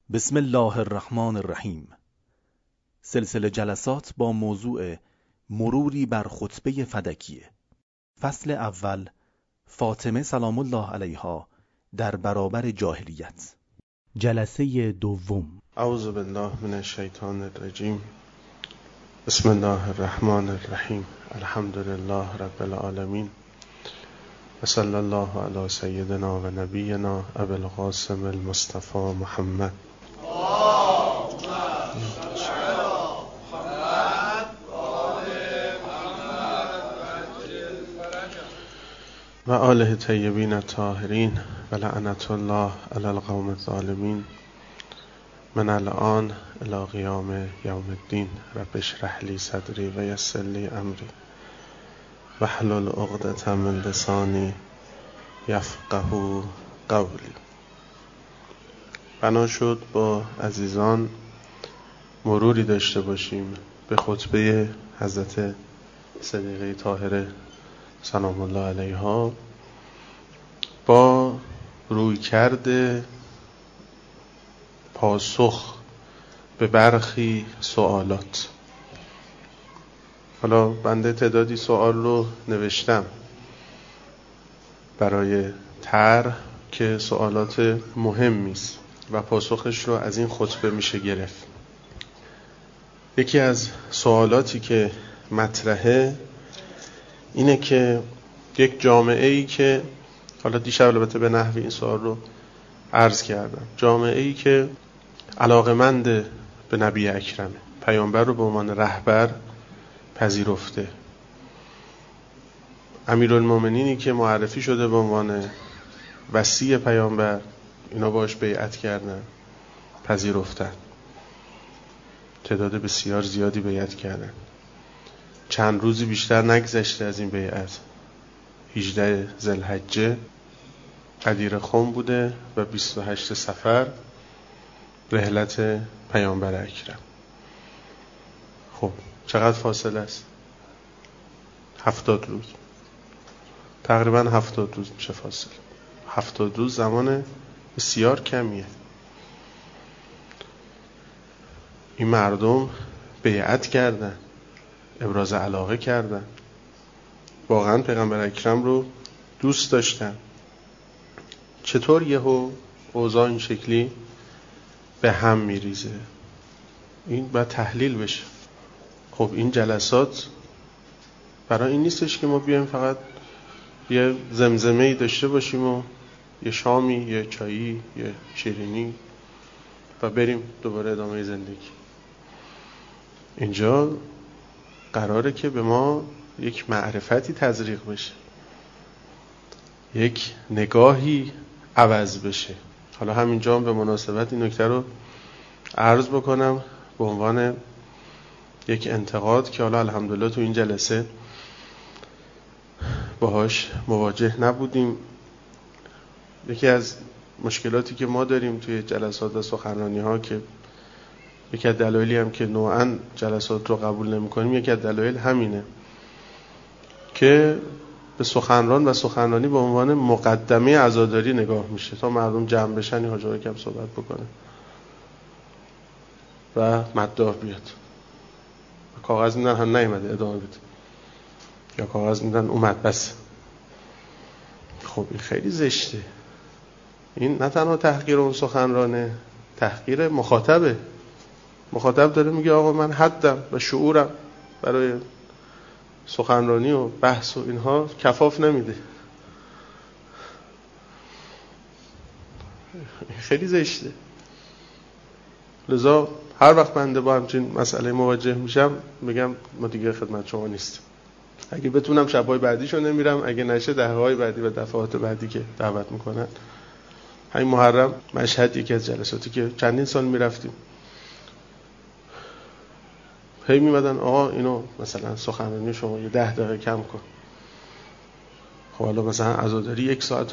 بسم الله الرحمن الرحیم. سلسله جلسات با موضوع مروری بر خطبه فدکیه. فصل اول، فاطمه سلام الله علیها در برابر جاهلیت. جلسه دوم. اعوذ بالله من الشیطان الرجیم. بسم الله الرحمن الرحیم. الحمد لله رب العالمین و صلی الله علی سیدنا و نبینا ابی القاسم المصطفى محمد و آله طیبین الطاهرین و لعنت الله علی القوم الظالمین من الان الی قیام یوم الدین. رب اشرح لی صدری و یسر لی امری واحلل عقدة من لسانی یفقهوا قولی. بنا شد با عزیزان مروری داشته باشیم به خطبه حضرت صدیقه طاهره سلام الله علیها با رویکرد پاسخ به برخی سوالات. حالا بنده تعدادی سوال رو نوشتم برای طرح که سوالات مهمی است و پاسخش رو از این خطبه میشه گرفت. یکی از سوالاتی که مطرحه اینه که یک جامعه ای که حالا دیشب البته به نحوی این سوال رو عرض کردم، جامعه ای که علاقمند به نبی اکرمه، پیامبر رو به عنوان رهبر پذیرفته، امیرالمومنینی که معرفی شده به عنوان وصی پیامبر، اینا باش بیعت کردن، پذیرفتن، تعداد بسیار زیادی بیعت کردن. چند روزی بیشتر نگذشته از این بیعت، 18 ذوالحجه غدیر خم بوده و 28 صفر رحلت پیامبر اکرم. خب چقدر فاصله است؟ 70 روز، تقریبا 70 روز میشه فاصله. 70 روز زمان بسیار کمیه. این مردم بیعت کردن، ابراز علاقه کردن، واقعا پیغمبر اکرم رو دوست داشتن. چطور یهو اوضاع این شکلی به هم میریزه؟ این باید تحلیل بشه. خب این جلسات برای این نیستش که ما بیایم فقط یه زمزمه‌ای داشته باشیم و یه شامی، یه چایی، یه شیرینی و بریم دوباره ادامه زندگی. اینجا قراره که به ما یک معرفتی تزریق بشه، یک نگاهی عوض بشه. حالا همینجا هم به مناسبت این نکته رو عرض بکنم به عنوان یک انتقاد که حالا الحمدلله تو این جلسه باهاش مواجه نبودیم. یکی از مشکلاتی که ما داریم توی جلسات و سخنرانی ها، که یکی از دلایلی هم که نوعاً جلسات رو قبول نمی کنیم، یکی از دلایل همینه که به سخنران و سخنرانی به عنوان مقدمه عزاداری نگاه میشه تا مردم جمع بشن، این حاجا کم صحبت بکنه و مداح بیاد. کاغذ میدن هم نیومده ادامه بده، یا کاغذ میدن اومد بس. خب این خیلی زشته. این نه تنها تحقیر اون سخنرانه، تحقیر مخاطبه. مخاطب داره میگه آقا من حدم و شعورم برای سخنرانی و بحث و اینها کفاف نمیده. خیلی زشته. لذا هر وقت بنده با همچین مسئله مواجه میشم میگم ما دیگه خدمت شما نیستیم. اگه بتونم شب‌های بعدیشو نمیرم، اگه نشه دهه‌های بعدی و دفعات بعدی که دعوت میکنن. همین محرم مشهد یکی از جلساتی که چندین سال میرفتیم، هی میمدن آقا اینو مثلا سخنرانی شما یه 10 دقیقه کم کن. خب حالا مثلا عزاداری 1.5 ساعت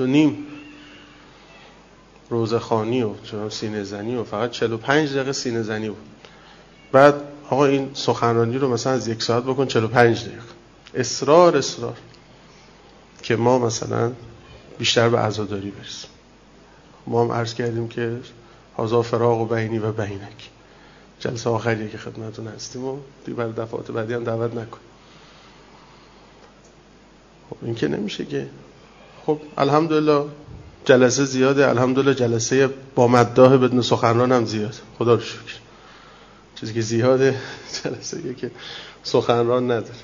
روزخوانی و سینه زنی و فقط 45 دقیقه سینه زنی بود. بعد آقا این سخنرانی رو مثلا از 1 ساعت بکن 45 دقیقه. اصرار که ما مثلا بیشتر به عزاداری برسیم. ما هم عرض کردیم که هذا فراق بینی و بینک. جلسه آخریه که خدمتتون هستیم و دیگه برای دفعات بعدی هم دعوت نکن. خب این که نمیشه که. خب الحمدلله جلسه زیاده، الحمدلله جلسه با مداح بدون سخنران هم زیاد، خدا رو شکر. چیزی که زیاده جلسه که سخنران نداره.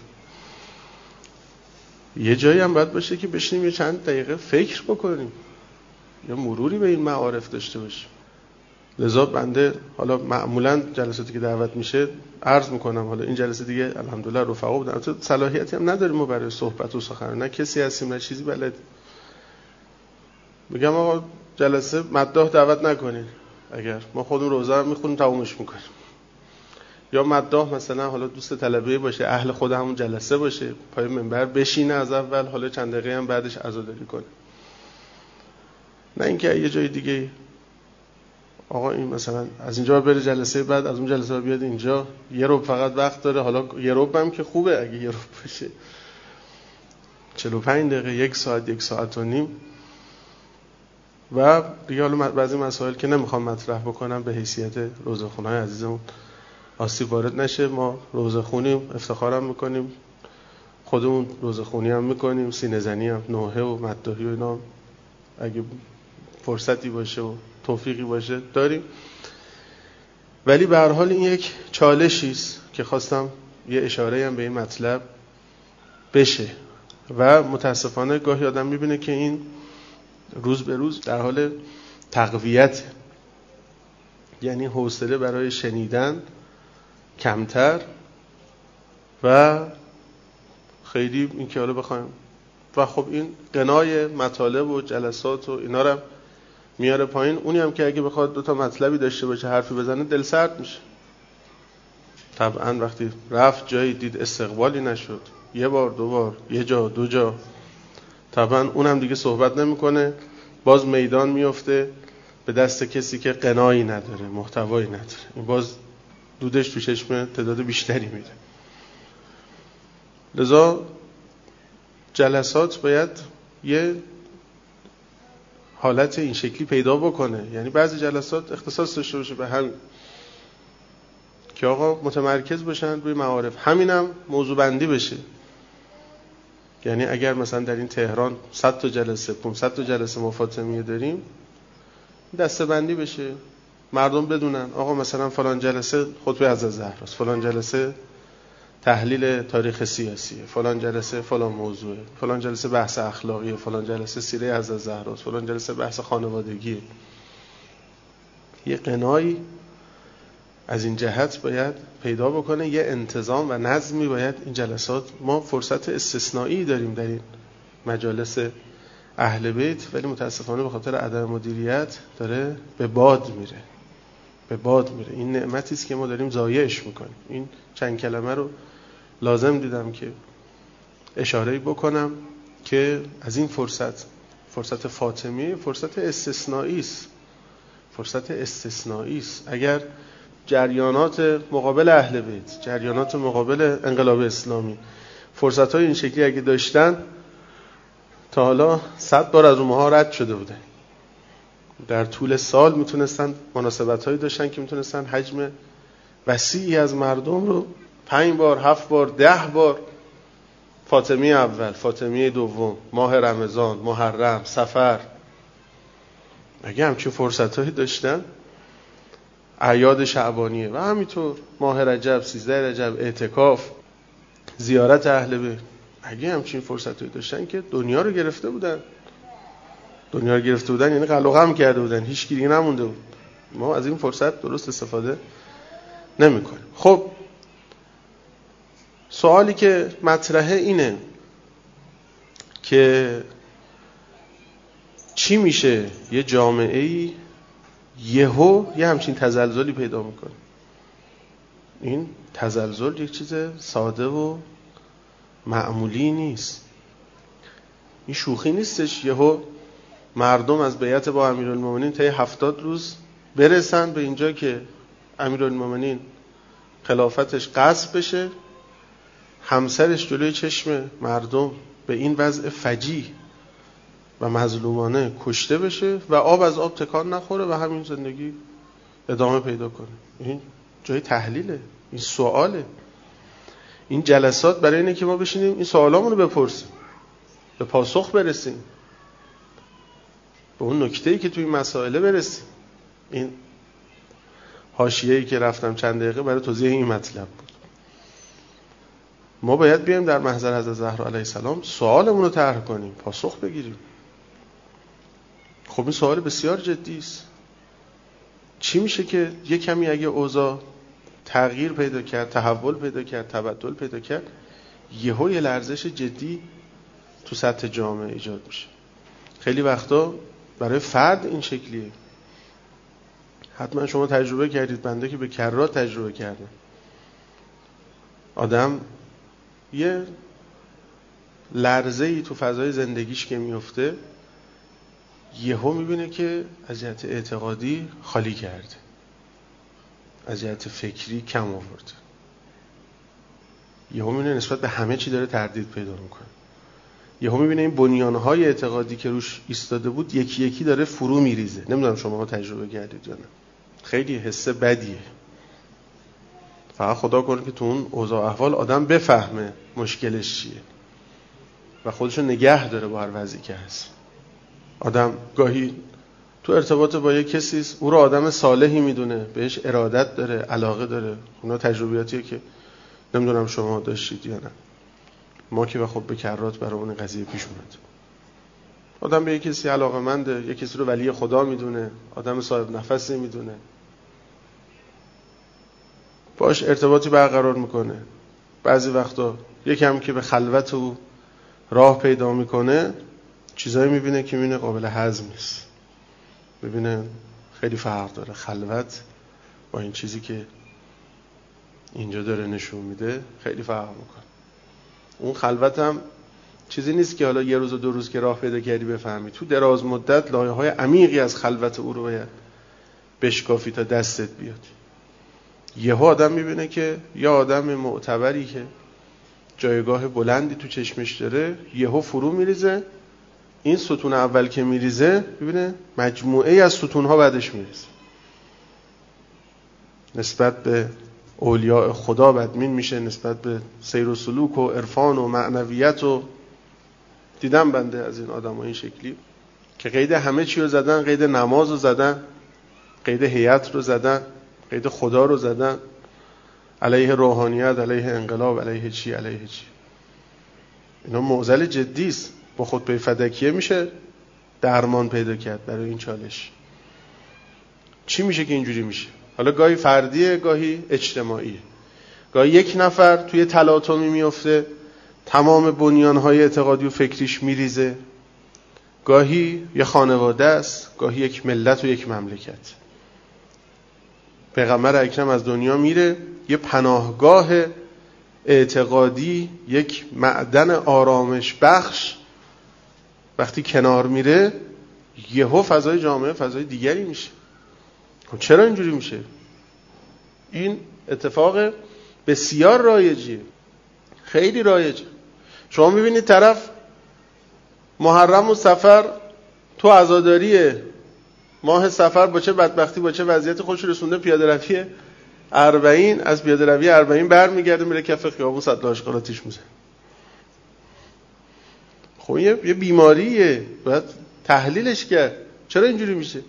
یه جایی هم باید باشه که بشینیم یه چند دقیقه فکر بکنیم، یا مروری به این معارف داشته باشیم. لذا بنده حالا معمولا جلساتی که دعوت میشه عرض میکنم، حالا این جلسه دیگه الحمدلله رفقا بودن، تو صلاحیتی هم نداریم ما برای صحبت و سخنرانی، نه کسی هستیم نه چیزی بلد. میگم آقا جلسه مداح دعوت نکنین، اگر ما خودمون روزه هم میخونیم تمومش میکنیم. یا مداح مثلا حالا دوست طلبه باشه، اهل خود همون جلسه باشه، پای منبر بشینه از اول، حالا چند دقیقه هم بعدش عزاداری کنه. نه اینکه یه جای دیگه آقا این مثلا از اینجا بره جلسه بعد، از اون جلسه بیاد اینجا، یه ربع فقط وقت داره. حالا یه ربع هم که خوبه اگه یه ربع باشه، 45 دقیقه، 1 ساعت، 1 ساعت و نیم. و دیگه حالا بعضی مسائل که نمیخوام مطرح بکنم به حیثیت روزه‌خونای عزیزمون آسیب وارد نشه. ما روزه‌خونیم، افتخارم میکنیم، خودمون روزه‌خونی هم میکنیم، سینه زنی هم، نوحه و مداحی و اینا اگه فرصتی باشه و توفیقی باشه داریم. ولی به هر حال این یک چالشی است که خواستم یه اشاره هم به این مطلب بشه. و متاسفانه گاهی آدم میبینه که این روز به روز در حال تقویت، یعنی حوصله برای شنیدن کمتر و خیلی این که حالا بخوایم. و خب این قنای مطالب و جلسات و اینا رو میاره پایین. اونی هم که اگه بخواد 2 تا مطلبی داشته باشه، حرفی بزنه، دل سرد میشه. طبعا وقتی رفت جایی دید استقبالی نشد، 1 بار 2 بار، 1 جا 2 جا، طبعا اونم دیگه صحبت نمیکنه، باز میدان میفته به دست کسی که قنایی نداره، محتوایی نداره. این باز دودش تو چشم تعداد بیشتری میره. لذا جلسات باید یه حالت این شکلی پیدا بکنه. یعنی بعضی جلسات اختصاص داشته باشه به همین که آقا متمرکز باشن روی معارف، همینم موضوع بندی بشه. یعنی اگر مثلا در این تهران 100 تا جلسه، 500 تا جلسه ما فاطمیه داریم، دسته بندی بشه، مردم بدونن آقا مثلا فلان جلسه خطبه حضرت زهراست، فلان جلسه تحلیل تاریخ سیاسیه، فلان جلسه فلان موضوعه، فلان جلسه بحث اخلاقیه، فلان جلسه سیره حضرت زهراست، فلان جلسه بحث خانوادگیه. یه قنایی از این جهت باید پیدا بکنه، یه انتظام و نظمی باید این جلسات. ما فرصت استثنایی داریم در این مجالس اهل بیت، ولی متاسفانه به خاطر عدم مدیریت داره به باد میره. این نعمتی است که ما داریم ضایعش میکنیم. این چند کلمه رو لازم دیدم که اشاره بکنم که از این فرصت فاطمی فرصت استثنایی است. اگر جریانات مقابل اهل بیت، جریانات مقابل انقلاب اسلامی فرصت‌های این شکلی اگه داشتن، تا حالا 100 بار از اونها رد شده بودن. در طول سال میتونستن مناسبت‌هایی داشتن که میتونستن حجم وسیعی از مردم رو 5 بار، 7 بار، 10 بار، فاطمی اول، فاطمی دوم، ماه رمضان، محرم، سفر، اگه همچین فرصت‌هایی داشتن، اعیاد شعبانیه و همینطور ماه رجب، 13 رجب، اعتکاف، زیارت اهل بیت، اگه همچین فرصت‌هایی داشتن که دنیا رو گرفته بودن یعنی قلقم کرده بودن، هیچ کی دیگه نمونده بود. ما از این فرصت درست استفاده نمی‌کنیم. خب سوالی که مطرحه اینه که چی میشه یه جامعه‌ای یهو یه همچین تزلزلی پیدا میکنه؟ این تزلزل یک چیز ساده و معمولی نیست. این شوخی نیستش یهو مردم از بیعت با امیرالمومنین طی 70 روز برسن به اینجا که امیرالمومنین خلافتش غصب بشه، همسرش جلوی چشم مردم به این وضع فجیع و مظلومانه کشته بشه و آب از آب تکان نخوره و همین زندگی ادامه پیدا کنه. این جای تحلیله، این سواله. این جلسات برای اینه که ما بشینیم این سوالامون رو بپرسیم، به پاسخ برسیم، به اون نکته‌ای که توی این مسائل برسیم. این حاشیه‌ای که رفتم چند دقیقه برای توضیح این مطلب بود. ما باید بیایم در محضر حضرت زهرا علیه السلام سوالمون رو طرح کنیم، پاسخ بگیریم. خب این سوال بسیار جدی است. چی میشه که یک کمی اگه اوضاع تغییر پیدا کرد، تحول پیدا کرد، تبدل پیدا کرد، یهو یه لرزش جدی تو سطح جامعه ایجاد میشه؟ خیلی وقتا برای فرد این شکلیه. حتما شما تجربه کردید، بنده که به کرات تجربه کردم. آدم یه لرزه‌ای تو فضای زندگیش که میفته، یهو میبینه که از جهت اعتقادی خالی کرده، از جهت فکری کم آورده. یهو میبینه نسبت به همه چی داره تردید پیدا میکنه. یهو میبینه این بنیانهای اعتقادی که روش ایستاده بود یکی یکی داره فرو میریزه. نمیدونم شما تجربه کردید یا نه. خیلی حس بدیه. فقط خدا کنه که تو اون اوضاع احوال آدم بفهمه مشکلش چیه و خودشو نگه داره با هر وضعی که هست. آدم گاهی تو ارتباط با یک کسی است، او رو آدم صالحی میدونه، بهش ارادت داره، علاقه داره. اونا تجربیاتیه که نمیدونم شما داشتید یا نه. ما که خب به کرات برای اون قضیه پیش اومد. آدم به یک کسی علاقه‌منده، یک کسی رو ولی خدا میدونه، آدم صاحب نفسی میدونه، باش ارتباطی برقرار میکنه. بعضی وقتا یکم که به خلوت او راه پیدا میکنه، چیزایی میبینه که میبینه قابل هضم نیست. ببینه خیلی فرق داره خلوت با این چیزی که اینجا داره نشون میده، خیلی فرق میکنه. اون خلوت هم چیزی نیست که حالا یه روز و دو روز که راه پیدا کردی بفهمی. تو دراز مدت لایه‌های عمیقی از خلوت او رو باید بشکافی تا دستت بیاد. یهو آدم میبینه که یه آدم معتبری که جایگاه بلندی تو چشمش داره، یهو فرو میریزه. این ستون اول که میریزه، ببینه مجموعه از ستونها بعدش میریزه. نسبت به اولیاء خدا بدمین میشه، نسبت به سیر و سلوک و عرفان و معنویت. و دیدم بنده از این آدم ها این شکلی که قید همه چی رو زدن، قید نماز رو زدن، قید هیئت رو زدن، قید خدا رو زدن، علیه روحانیت، علیه انقلاب، علیه چی، علیه چی. اینا معضل جدی است. با خطبه فدکیه میشه درمان پیدا کرد برای این چالش. چی میشه که اینجوری میشه؟ حالا گاهی فردیه، گاهی اجتماعیه. گاهی یک نفر توی تلاطمی میفته، تمام بنیانهای اعتقادی و فکریش میریزه. گاهی یه خانواده است، گاهی یک ملت و یک مملکت. پیغمبر اکرم از دنیا میره، یه پناهگاه اعتقادی، یک معدن آرامش بخش وقتی کنار میره، یهو فضای جامعه فضای دیگری میشه. چرا اینجوری میشه؟ این اتفاق بسیار رایجیه، خیلی رایجه. شما میبینید طرف محرم و صفر تو عزاداری ماه صفر با چه بدبختی، با چه وضعیت خوش رسونده، پیاده روی 40، از پیاده روی 40 برمیگرده میره کف خیابون صد آشغالاتیش میزنه. خب یه بیماریه، باید تحلیلش کرد. چرا اینجوری میشه؟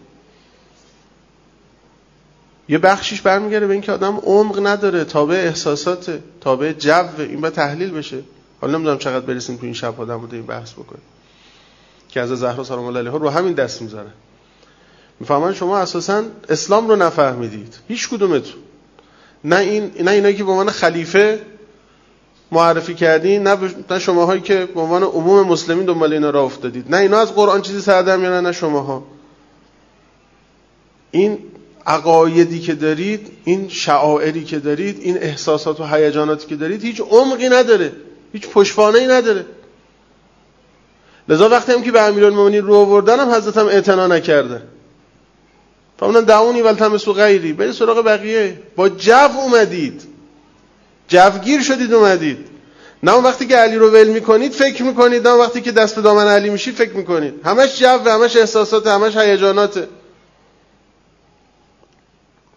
یه بخشیش برمیگرده به اینکه آدم عمق نداره، تابع احساساته، تابع جو. این باید تحلیل بشه. حالا نمیدونم چقدر برسیم تو این شب آدم رو این بحث بکنیم که از زهرا سلام الله علیها رو همین دست میذارن. میفهمن شما اساساً اسلام رو نفهمیدید، هیچ کدومتون. نه اینایی که به عنوان خلیفه معرفی کردین، نه شماهایی که به عنوان عموم مسلمین دنبال اینا راه افتادید. نه اینا از قرآن چیزی سر در میارن، نه شماها. این عقایدی که دارید، این شعائری که دارید، این احساسات و هیجاناتی که دارید هیچ عمقی نداره، هیچ پشتوانه‌ای نداره. لذا وقتی هم که به امیرالمومنین رو آوردن هم حضرت هم اعتنا نکرده. فرمودن دعونی والتمسوا غیری، برید سراغ بقیه. با جو اومدید، جوگیر شدید اومدید. نه اون وقتی که علی رو ول میکنید فکر میکنید، نه اون وقتی که دست به دامن علی میشید فکر میکنید. همش جو، همش احساسات، همش هیجانات.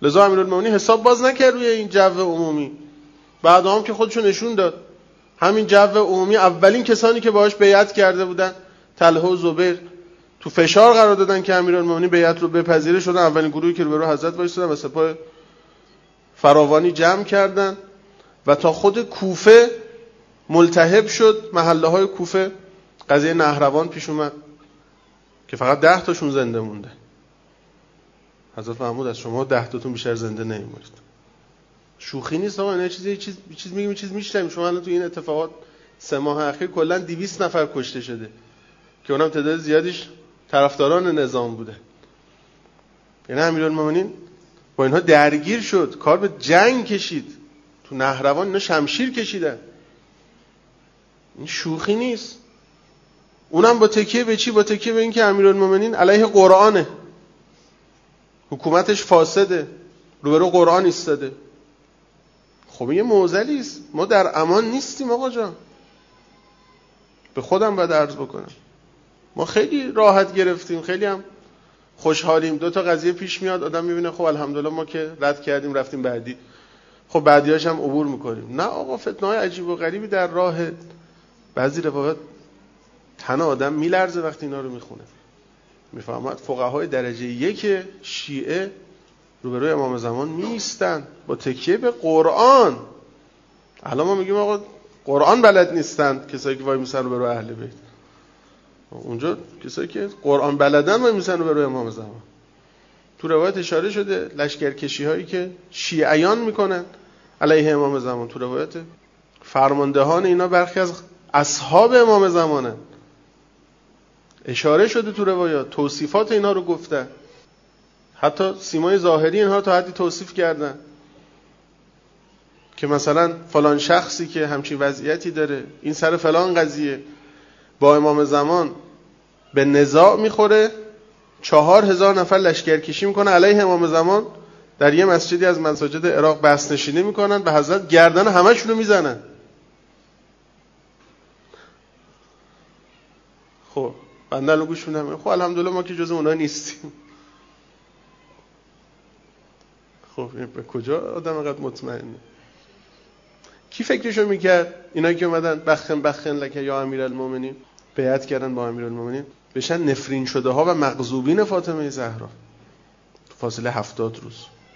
لذا امیرالمومنین حساب باز نکرد روی این جو عمومی. بعد هم که خودشو نشون داد. همین جو عمومی اولین کسانی که باهاش بیعت کرده بودن طلحه و زبیر تو فشار قرار دادن که امیرالمومنین بیعت رو بپذیره، شدن اولین گروهی که روبرو حضرت وایسادن و سپاه فراوانی جمع کردن و تا خود کوفه ملتهب شد. محله های کوفه قضیه نهروان پیش اومد که فقط 10 تاشون زنده مونده. حضرت محمود از شما 10 تاتون بیشتر زنده نمی‌مونید. شوخی نیست آقا، اینا چیز میگیم، چیز میشتیم. شما الان تو این اتفاقات 3 ماه اخیر کلا 200 نفر کشته شده که اونم تعداد زیادیش طرفداران نظام بوده. یعنی امیرالمومنین با اینها درگیر شد، کار به جنگ کشید. تو نهروان اینا شمشیر کشیدن. این شوخی نیست. اونم با تکیه به چی؟ با تکیه به این که امیرالمومنین علیه قرآنه، حکومتش فاسده، روبرو قرآن ایستاده. خب این یه معضلی است. ما در امان نیستیم آقا جان. به خودم باید عرض بکنم ما خیلی راحت گرفتیم، خیلی هم خوشحالیم. 2 تا قضیه پیش میاد آدم میبینه خب الحمدلله ما که رد کردیم رفتیم بعدی، خب بعدیاش هم عبور میکنیم. نه آقا، فتنه‌های عجیب و غریبی در راه. بعضی روایات تن آدم میلرزه وقتی اینا رو میخونه. میفهمد فقهای درجه 1 شیعه روبروی امام زمان میستن با تکیه به قرآن. الان ما میگیم آقا قرآن بلد نیستن کسایی که وای میسن روبروی اهل بیت. اونجا کسایی که قرآن بلدن وای میسن روبروی امام زمان. تو روایت اشاره شده لشکرکشی هایی که شیعیان میکنن علیه امام زمان. تو روایت فرماندهان اینا برخی از اصحاب امام زمانن. اشاره شده تو روایات، توصیفات اینا رو گفتن. حتی سیمای ظاهری اینها تا حدی توصیف کردن که مثلا فلان شخصی که همچین وضعیتی داره، این سر فلان قضیه با امام زمان به نزاع میخوره، 4000 نفر لشکرکشی میکنه علیه امام زمان، در یه مسجدی از مساجد عراق بسط نشینی میکنن، به حضرت گردن همشون رو میزنن. خب بنده الان گوش میدم، خب الحمدلله ما که جز اونها نیستیم. خب به کجا آدم اینقدر مطمئنه؟ کی فکرشو میکرد اینا که اومدن بخن لکه یا امیرالمومنین بیعت کردن با امیرالمومنین بشن نفرین شده ها و مغضوبین فاطمه زهرا فاصله 70 روز،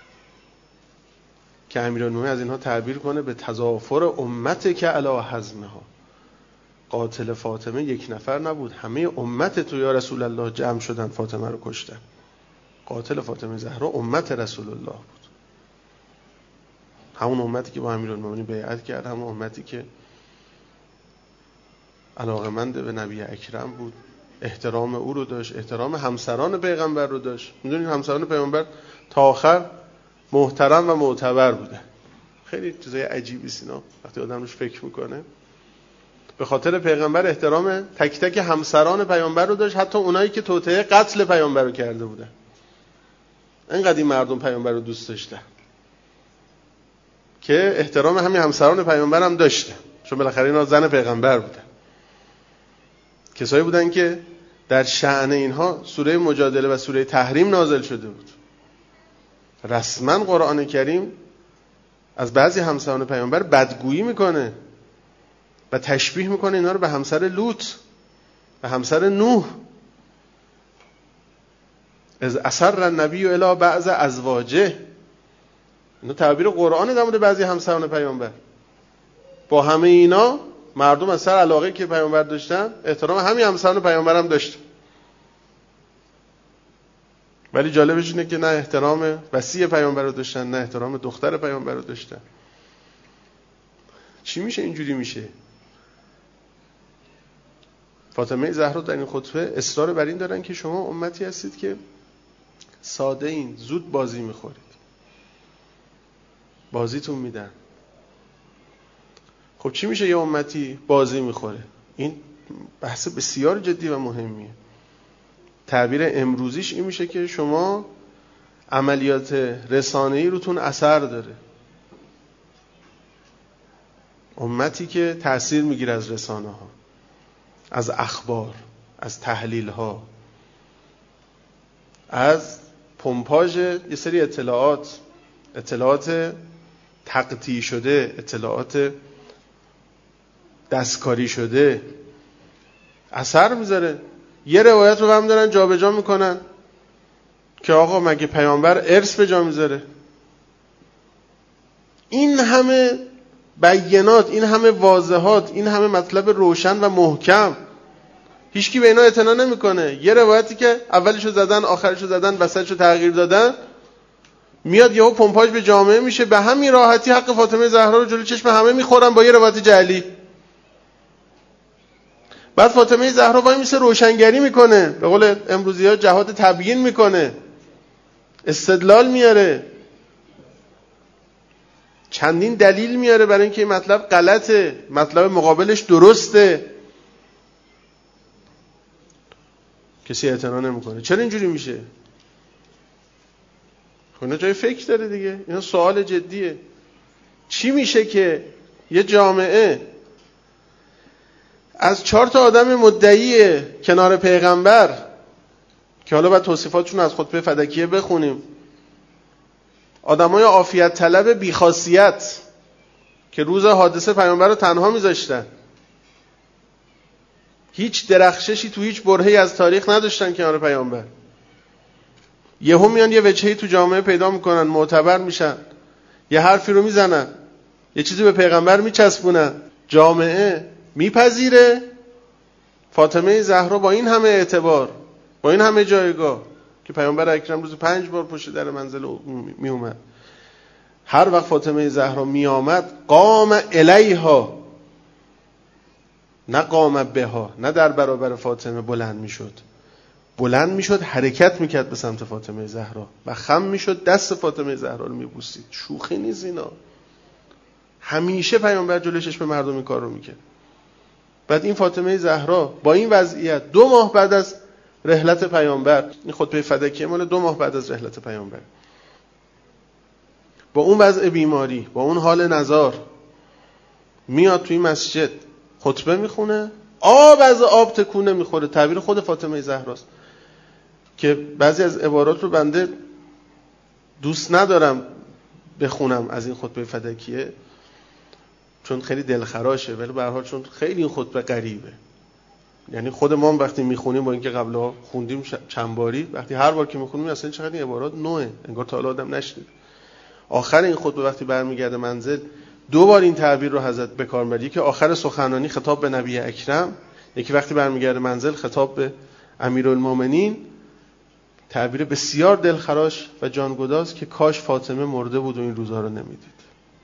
که امیرالمومنین از اینها تعبیر کنه به تضافر امت که علی حزمها. قاتل فاطمه 1 نفر نبود، همه امت تو یا رسول الله جمع شدن فاطمه رو کشتن. قاتل فاطمه زهرا امت رسول الله بود، همون امتی که با امیرالمومنین بیعت کرد، همون امتی که علاقمند به نبی اکرم بود، احترام او رو داشت، احترام همسران پیغمبر رو داشت. میدونید همسران پیغمبر تا آخر محترم و معتبر بوده. خیلی چیزای عجیبی اینا وقتی آدم روش فکر میکنه. به خاطر پیغمبر احترام تک تک همسران پیامبر رو داشت، حتی اونایی که توطئه قتل پیامبر رو کرده بودن. اینقدر این مردم پیامبر رو دوست داشتن که احترام همین همسران پیامبر هم داشته، چون بالاخره اینا زن پیغمبر بودن. کسایی بودن که در شأن اینها سوره مجادله و سوره تحریم نازل شده بود. رسما قرآن کریم از بعضی همسران پیامبر بدگویی میکنه و تشبیه میکنه اینا رو به همسر لوط و همسر نوح. از اثر النبی الی بعض ازواجه، اینا تعبیر قرآن در مورد بعضی همسران پیامبر. با همه اینا مردم از سر علاقه که پیامبر داشتن احترام همین همسران پیامبر هم داشتن. ولی جالبش اینه که نه احترام وصی پیامبر رو داشتن، نه احترام دختر پیامبر رو داشتن. چی میشه اینجوری میشه؟ فاطمه زهرا در این خطبه اصرار بر این دارن که شما امتی هستید که ساده این، زود بازی میخورید، بازیتون میدن. خب چی میشه یه امتی بازی میخوره؟ این بحث بسیار جدی و مهمیه. تعبیر امروزیش این میشه که شما عملیات رسانه‌ای روتون اثر داره. امتی که تأثیر میگیره از رسانه ها، از اخبار، از تحلیل ها، از پمپاژ یه سری اطلاعات اطلاعات تقطیع شده، اطلاعات دستکاری شده اثر میذاره. یه روایت رو هم دارن جابجا میکنن که آقا مگه پیامبر ارث به جا میذاره؟ این همه بیانات، این همه واضحات، این همه مطلب روشن و محکم، هیچکی به اینا اعتنا نمیکنه. یه روایتی که اولشو زدن، آخرشو زدن، وسطشو تغییر دادن، میاد یهو پمپاژ به جامعه میشه. به همین راحتی حق فاطمه زهرا رو جلوی چشم همه میخورن با یه روایت جعلی. بعد فاطمه زهرا وای میسه روشنگری میکنه، به قول امروزی‌ها جهاد تبیین میکنه، استدلال میاره، چندین دلیل میاره برای اینکه این مطلب غلطه، مطلب مقابلش درسته. کسی اعتنا نمیکنه. چرا اینجوری میشه؟ اینا جای فکر داره دیگه. اینا سوال جدیه. چی میشه که یه جامعه از 4 تا آدم مدعی کنار پیغمبر که حالا باید توصیفاتشون از خطبه فدکیه بخونیم، آدمای عافیت طلب بیخاصیت که روز حادثه پیامبر رو تنها میذاشتن، هیچ درخششی تو هیچ برهه‌ای از تاریخ نداشتن کنار پیامبر، یهو میان یه وجهی تو جامعه پیدا میکنن، معتبر میشن، یه حرفی رو میزنن، یه چیزی به پیغمبر میچسبونن، جامعه میپذیره فاطمه زهرا با این همه اعتبار، با این همه جایگاه که پیامبر اکرم روز 5 بار پشت در منزل می اومد، هر وقت فاطمه زهرا می آمد قام الیها، نه قام بها، نه در برابر فاطمه بلند می شد، بلند می شد حرکت می کرد به سمت فاطمه زهرا و خم می شد دست فاطمه زهرا رو می بوسید. شوخی نیست اینا. همیشه پیامبر جلوشش به مردم این کار رو می کرد. بعد این فاطمه زهرا با این وضعیت 2 ماه بعد از رحلت پیامبر، این خطبه فدکیه مال 2 ماه بعد از رحلت پیامبر، با اون وضع بیماری، با اون حال نزار، میاد توی مسجد خطبه میخونه، آب از آب تکونه میخوره. تعبیر خود فاطمه زهراست که بعضی از عبارات رو بنده دوست ندارم بخونم از این خطبه فدکیه چون خیلی دلخراشه، ولی به هر حال چون خیلی این خطبه غریبه. یعنی خود ما هم وقتی میخونیم، با اینکه قبلا خوندیم چند باری، وقتی هر بار که میخونیم اصلا چقدر این عبارات نوعه، انگار تا حالا آدم نشنید. آخر این خطبه وقتی برمیگرده منزل 2 بار این تعبیر رو حضرت به کار میبره، یکی آخر سخنرانی خطاب به نبی اکرم، یکی وقتی برمیگرده منزل خطاب به امیرالمومنین. تعبیر بسیار دلخراش و جانگداز که کاش فاطمه مرده بود و این روزا رو نمیدید.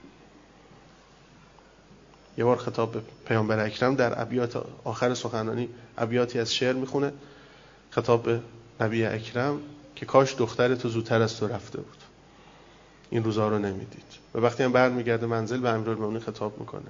یه بار خطاب به پیامبر اکرم در ابیات آخر سخنرانی ابیاتی از شعر میخونه، خطاب به نبی اکرم که کاش دختر تو زودتر از تو رفته بود، این روزا رو نمیدید. و وقتی هم برمیگرده منزل به امیرالمومنین خطاب میکنه،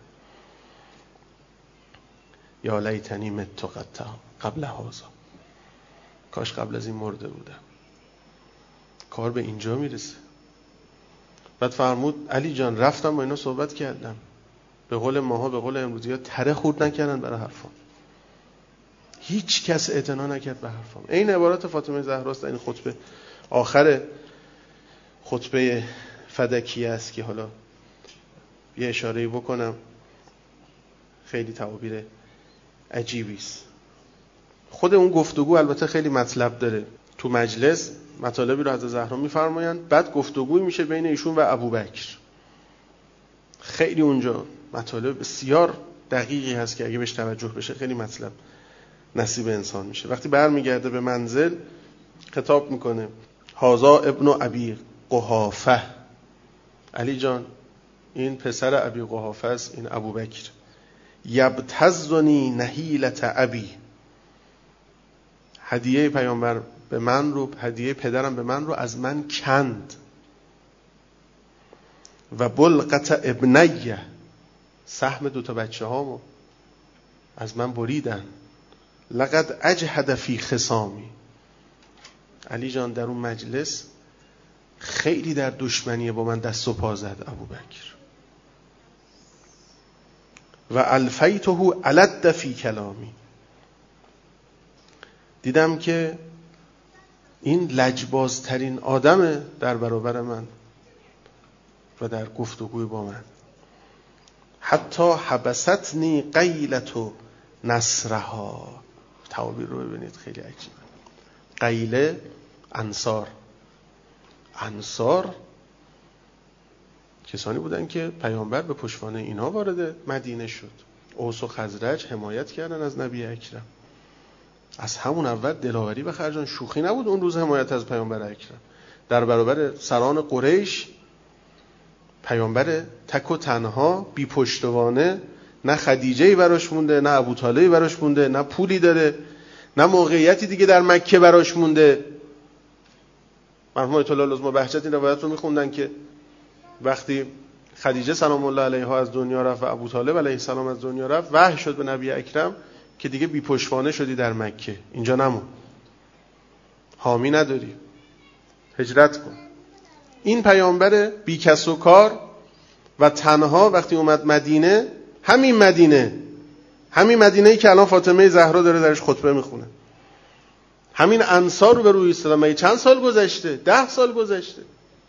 یا لیتنی مت قبل هذا، کاش قبل از این مرده بودم. کار به اینجا میرسه. بعد فرمود علی جان رفتم با اینا صحبت کردم، به قول ماها، به قول امروزی‌ها، تره خورد نکردن برای حرفام، هیچ کس اعتنا نکرد به حرفام. این عبارات فاطمه زهراست. این خطبه آخر خطبه فدکیه است که حالا یه اشاره‌ای بکنم، خیلی تعابیر عجیبی است. خود اون گفتگو البته خیلی مطلب داره. تو مجلس مطالبی رو حضرت زهرا میفرمایند، بعد گفتگوی میشه بین ایشون و ابوبکر. خیلی اونجا مطالب بسیار دقیقی هست که اگه بهش توجه بشه خیلی مطلب نصیب انسان میشه. وقتی برمیگرده به منزل خطاب میکنه، هذا ابن ابی قحافه، علی جان این پسر ابی قحافه است، این ابوبکر. یبتزنی نهیلت ابی، هدیه پیامبر به من رو، هدیه پدرم به من رو از من کند. و بلقت ابنیه، سهم 2 تا بچه هامو از من بریدن. لقد اجهد فی خصامی، علی جان در اون مجلس خیلی در دشمنی با من دست و پا زد ابوبکر. و الفیته علد فی کلامی، دیدم که این لجبازترین آدمه در برابر من، و در گفتگوی با من. حتی حبستنی قیلت و نصرها. تعابیر رو ببینید خیلی عجیبه. قیله انصار کسانی بودن که پیامبر به پشتوانه اینا وارد مدینه شد. اوس و خزرج حمایت کردن از نبی اکرم. از همون اول دلاوری به خرجان، شوخی نبود اون روز حمایت از پیامبر اکرم. در برابر سران قریش پیامبر تک و تنها بی پشتوانه، نه خدیجه‌ای براش مونده، نه ابوطالبی براش مونده، نه پولی داره، نه موقعیتی دیگه در مکه براش مونده. مرحوم آیت الله لزما بهجت این روایت رو میخوندن که وقتی خدیجه سلام الله علیها از دنیا رفت و ابوطالب علیه السلام از دنیا رفت، وحی شد به نبی اکرم که دیگه بی پشتوانه شدی در مکه، اینجا نمون، حامی نداری، هجرت کن. این پیامبر بی کس و کار و تنها وقتی اومد مدینه، همین مدینه‌ای که الان فاطمه زهرا داره درش خطبه میخونه، همین انصار رو به روی ایستادن. چند سال گذشته؟ 10 سال گذشته.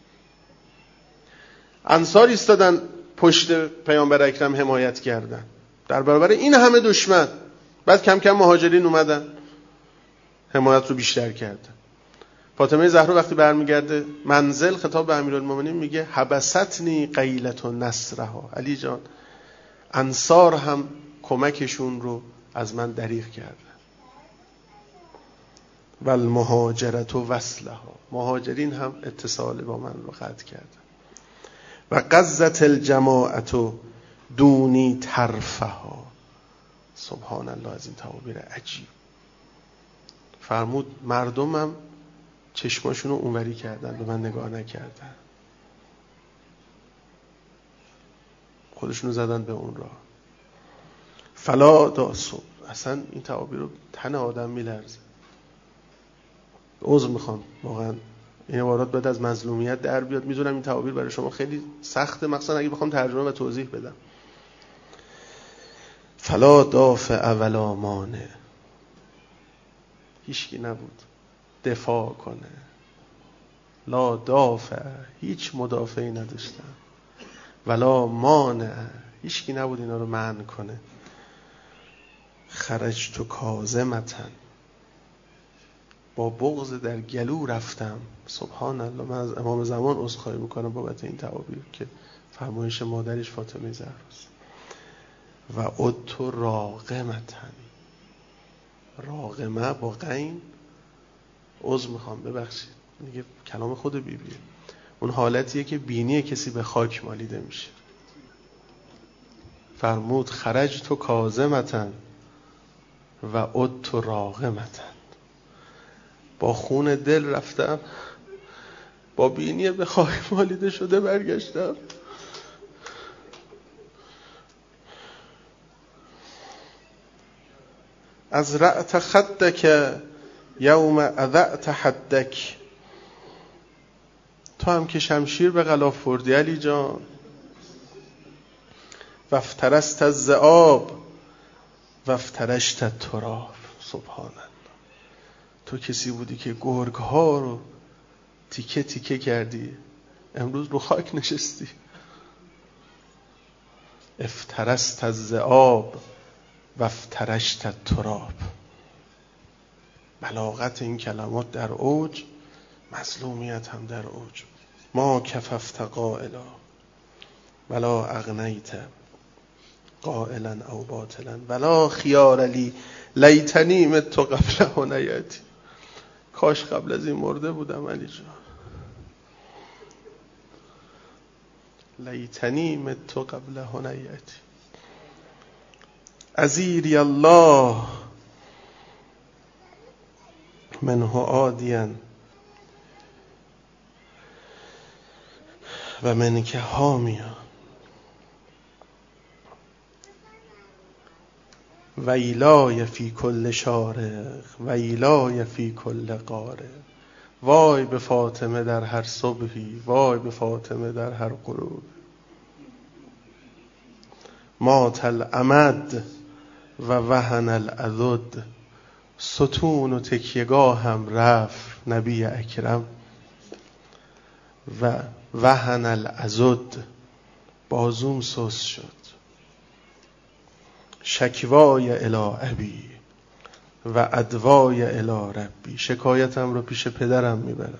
انصار ایستادن پشت پیامبر اکرم حمایت کردن در برابر این همه دشمن. بعد کم کم مهاجرین اومدن حمایت رو بیشتر کردن. فاطمه زهرا وقتی برمیگرده منزل خطاب به امیرالمومنین میگه حبستنی قیلت و نصرها. علی جان، انصار هم کمکشون رو از من دریغ کردن. و المهاجرت و وصلها، مهاجرین هم اتصال با من رو قطع کردن. و قزت الجماعت دونی ترفها. سبحان الله از این تعابیر عجیب. فرمود مردمم چشماشون رو اونوری کردن، به من نگاه نکردن، خودشون رو زدن به اون راه. فلا داسو. اصلا این تعابیر رو تن آدم میلرزه. عذر میخوام واقعا، این عبارات بعد از مظلومیت در بیاد. میدونم این تعابیر برای شما خیلی سخته، مخصوصا اگه بخوام ترجمه و توضیح بدم. فلا دافع ولا مانع. هیچکی نبود دفاع کنه. لا دافع، هیچ مدافعی نداشتن. ولا مانع، هیچکی نبود اینا رو منع کنه. خرجت کاظمةً، با بغض در گلو رفتم. سبحان الله. من از امام زمان عذرخواهی میکنم بابت این تعابیر که فرمایش مادرش فاطمه زهراست. و عدت راغمةً، راغمه با غین، عذر میخوام ببخشید دیگه کلام خود بیبیه، اون حالتیه که بینی کسی به خاک مالیده میشه. فرمود خرجت کاظمةً و عدت راغمةً، با خون دل رفتم، با بینی به خاک مالیده شده برگشتم. از رأت خدک یوم اذعت حدک. تو هم که شمشیر به غلاف بردی علی جان. و افترست الذئاب و افترشت التراب. سبحان الله. تو کسی بودی که گرگ ها رو تیکه تیکه کردی، امروز رو خاک نشستی. افترست الذئاب و افترشت التراب. بلاغت این کلمات در اوج، مظلومیت هم در اوج. ما کففت قائلا ولا اغنیت قائلا او باطلا ولا خیار لی لیتنی مت قبل هنیتی. کاش قبل از این مرده بودم علی جان. لیتنی مت قبل هنیتی. عزیری الله منه عادیا و منک حامیا. ویلای فی کل شارق ویلای فی کل قارق. وای به فاطمه در هر صبحی، وای به فاطمه در هر غروب. مات العمد و وهن العضد. ستون و تکیهگاه هم رفت نبی اکرم و وهن العضد، بازوم سوس شد. شکوای الی ابی و ادوای الی ربی، شکایتم رو پیش پدرم میبرم،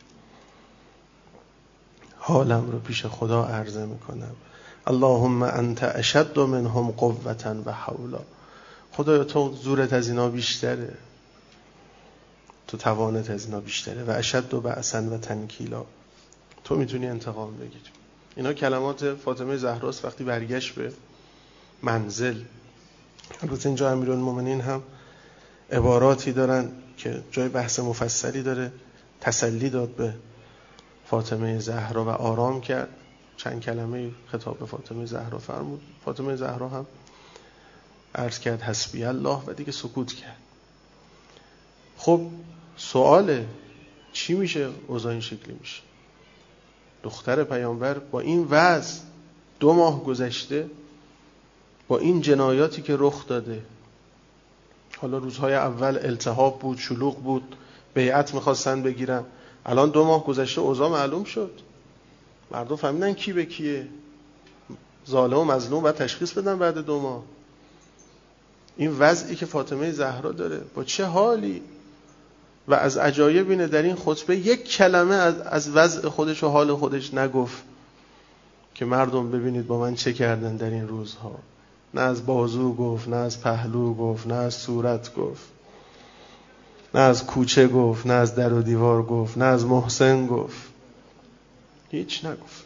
حالم رو پیش خدا عرضه میکنم. اللهم انت اشد منهم قوة و حولا، خدایا تو زورت از اینا بیشتره، تو توانت از اینا بیشتره. و اشد و بأسا و تنکیلا، تو میتونی انتقام بگیری. اینا کلمات فاطمه زهراست وقتی برگشت به منزل. البته اینجا امیرالمومنین هم عباراتی دارن که جای بحث مفصلی داره، تسلی داد به فاطمه زهرا و آرام کرد. چند کلمه خطاب به فاطمه زهرا فرمود. فاطمه زهرا هم عرض کرد حسبی الله و دیگه سکوت کرد. خب سواله چی میشه اوضاع این شکلی میشه؟ دختر پیامبر با این وضع 2 ماه گذشته، با این جنایاتی که رخ داده، حالا روزهای اول التهاب بود، شلوغ بود، بیعت میخواستن بگیرن، الان 2 ماه گذشته اوضاع معلوم شد، مردم فهمیدن کی به کیه، ظالم و مظلوم باید تشخیص بدن بعد 2 ماه. این وضعی که فاطمه زهرا داره با چه حالی، و از عجایب اینه در این خطبه یک کلمه از وضع خودش و حال خودش نگفت که مردم ببینید با من چه کردن در این روزها. نه از بازو گفت، نه از پهلو گفت، نه از صورت گفت، نه از کوچه گفت، نه از در و دیوار گفت، نه از محسن گفت، هیچ نگفت.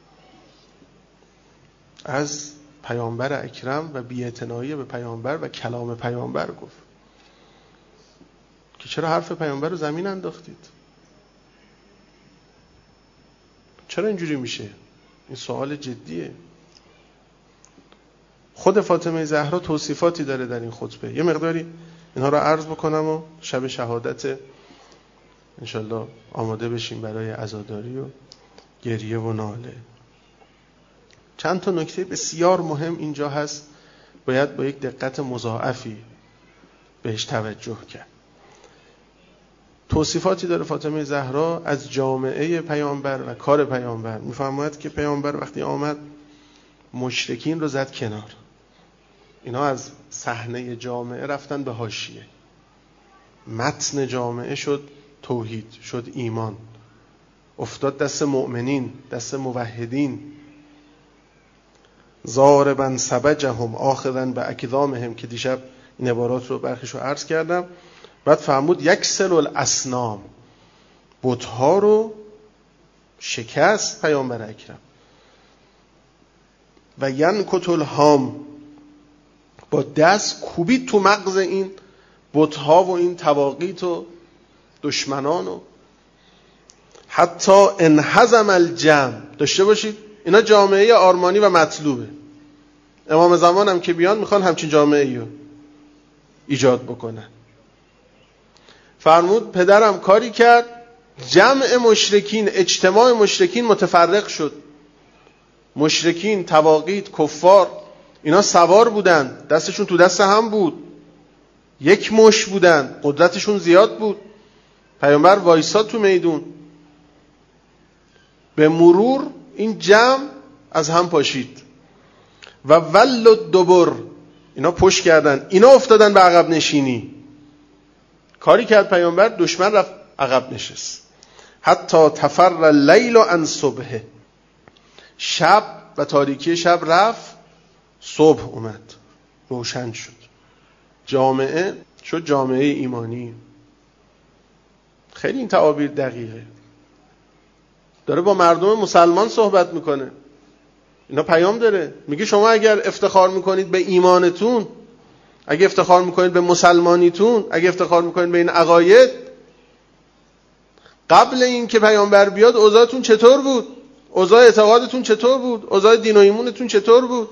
از پیامبر اکرم و بی‌اعتنایی به پیامبر و کلام پیامبر گفت که چرا حرف پیامبر رو زمین انداختید؟ چرا اینجوری میشه؟ این سوال جدیه. خود فاطمه زهرا توصیفاتی داره در این خطبه، یه مقداری اینها رو عرض بکنم و شب شهادت انشالله آماده بشیم برای عزاداری و گریه و ناله. چند تا نکته بسیار مهم اینجا هست، باید با یک دقت مضاعفی بهش توجه کرد. توصیفاتی داره فاطمه زهرا از جامعه پیامبر و کار پیامبر. میفرماید که پیامبر وقتی آمد مشرکین رو زد کنار، اینا از صحنه جامعه رفتن به حاشیه، متن جامعه شد توحید، شد ایمان، افتاد دست مؤمنین، دست موحدین. ضاربا سبجهم آخذا باکدامهم، که دیشب این عبارات رو برخیشو عرض کردم. بعد فرمود یکسر الاصنام، بت‌ها رو شکست پیامبر اکرم. و ینکت الهام، با دست کوبید تو مغز این بت‌ها و این طواغیت و دشمنان، و حتی انهزم الجمع. داشته باشید اینا جامعه آرمانی و مطلوبه، امام زمان هم که بیان میخوان همچین جامعه‌ای رو ایجاد بکنن. فرمود پدرم کاری کرد، جمع مشرکین، اجتماع مشرکین متفرق شد. مشرکین، طواغیت، کفار، اینا سوار بودن، دستشون تو دست هم بود، یک مش بودن، قدرتشون زیاد بود. پیامبر وایساد تو میدون، به مرور این جمع از هم پاشید. و ولوا الدبر، اینا پشت کردن، اینا افتادن به عقب نشینی. کاری کرد پیامبر، دشمن رفت عقب نشست. حتی تفر اللیل عن صبح، شب و تاریکی شب رفت، صبح اومد، روشن شد. جامعه شد جامعه ایمانی. خیلی این تعابیر دقیقه. داره با مردم مسلمان صحبت میکنه، اینا پیام داره. میگه شما اگر افتخار میکنید به ایمانتون، اگه افتخار میکنید به مسلمانیتون، اگه افتخار میکنید به این عقاید، قبل این که پیامبر بیاد اوضاعتون چطور بود؟ اوضاع اعتقادتون چطور بود؟ اوضاع دین و ایمانتون چطور بود؟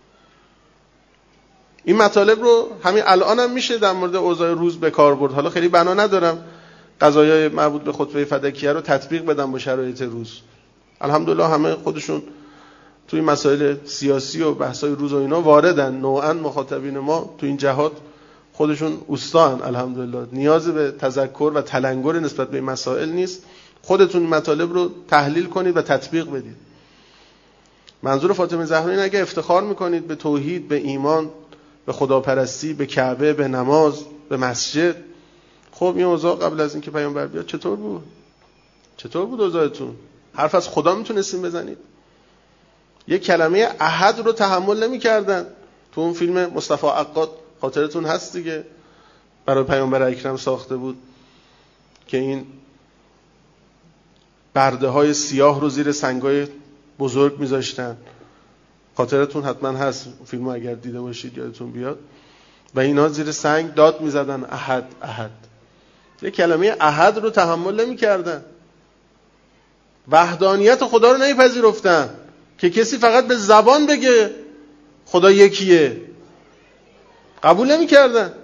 این مطالب رو همین الان هم میشه در مورد اوضاع روز به کار برد. حالا خیلی بنا ندارم قضایای مربوط به خطبه فدکیه رو تطبیق بدم با شرایط روز. الحمدلله همه خودشون توی مسائل سیاسی و بحث‌های روز و اینا واردن، نوعاً مخاطبین ما تو این جهات خودشون اوستان الحمدلله، نیاز به تذکر و تلنگر نسبت به این مسائل نیست خودتون مطالب رو تحلیل کنید و تطبیق بدید. منظور فاطمه زهرا اینه اگه افتخار میکنید به توحید، به ایمان، به خداپرستی، به کعبه، به نماز، به مسجد، خب این اوضاع قبل از اینکه پیامبر بیاد چطور بود؟ چطور بود اوضاعتون؟ حرف از خدا میتونستین بزنید؟ یک کلمه احد رو تحمل نمی‌کردن. تو اون فیلم مصطفی عقاد خاطرتون هست دیگه، برای پیامبر اکرم ساخته بود که این برده های سیاه رو زیر سنگای بزرگ میذاشتن. خاطرتون حتما هست فیلمو اگر دیده باشید یادتون بیاد. و اینا زیر سنگ داد میزدن احد احد. یک کلمه احد رو تحمل نمی‌کردن. وحدانیت خدا رو نمیپذیرفتن که کسی فقط به زبان بگه خدا یکیه. قبول نمی‌کردن.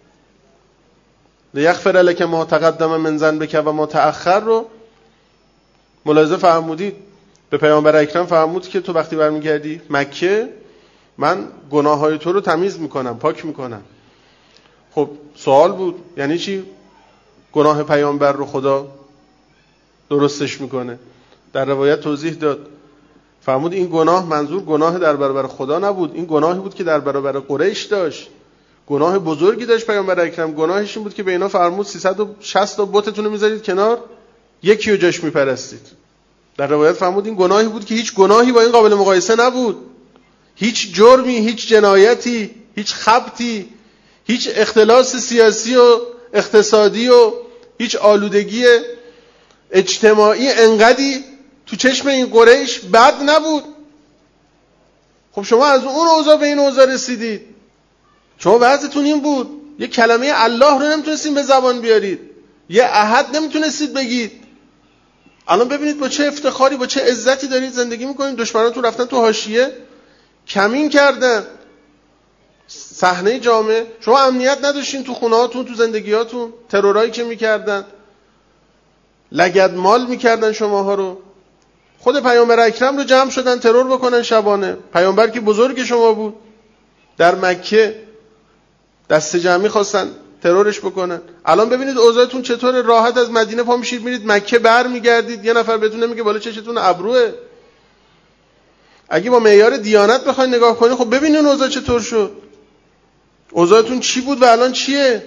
لیغفر لک ما تقدم من ذنبک و ما تأخر رو ملاحظه فرمودید. به پیامبر اکرم فرمود که تو وقتی برمیگردی مکه من گناههای تو رو تمیز میکنم، پاک میکنم. خب سوال بود یعنی چی گناه پیامبر رو خدا درستش میکنه؟ در روایت توضیح داد، فرمود این گناه منظور گناه در برابر خدا نبود، این گناهی بود که در برابر قریش داشت. گناه بزرگی داشت پیامبر اکرم. گناهش این بود که به اینا فرمود 360 تا بتتون رو میذارید کنار، یکی رو جاش میپرستید. در روایت فرمود این گناهی بود که هیچ گناهی با این قابل مقایسه نبود. هیچ جرمی، هیچ جنایتی، هیچ خبطی، هیچ اختلاس سیاسی و اقتصادی و هیچ آلودگی اجتماعی انقدی تو چشم این قریش بد نبود. خب شما از اون اوضاع به این اوضاع رسیدید. شما وضعتون این بود یه کلمه الله رو نمیتونستید به زبان بیارید، یه احد نمیتونستید بگید. الان ببینید با چه افتخاری، با چه عزتی دارید زندگی میکنید. دشمنانتون رفتن تو حاشیه، کمین کردن صحنه جامعه. شما امنیت نداشتین تو خونه‌هاتون، تو زندگیاتون. ترورایی که میکردن، لگدمال میکردن شماها رو. خود پیامبر اکرم رو جمع شدن ترور بکنن شبانه. پیامبر که بزرگ شما بود، در مکه دست جمعی خواستن ترورش بکنن. الان ببینید اوضاعتون چطوره. راحت از مدینه پا میشید میرید مکه، برمیگردید یه نفر بهتون نمیگه بالا چشتون ابروه. اگه با معیار دیانت بخواید نگاه کنید، خب ببینید اوضاع چطور شد. اوضاعتون چی بود و الان چیه؟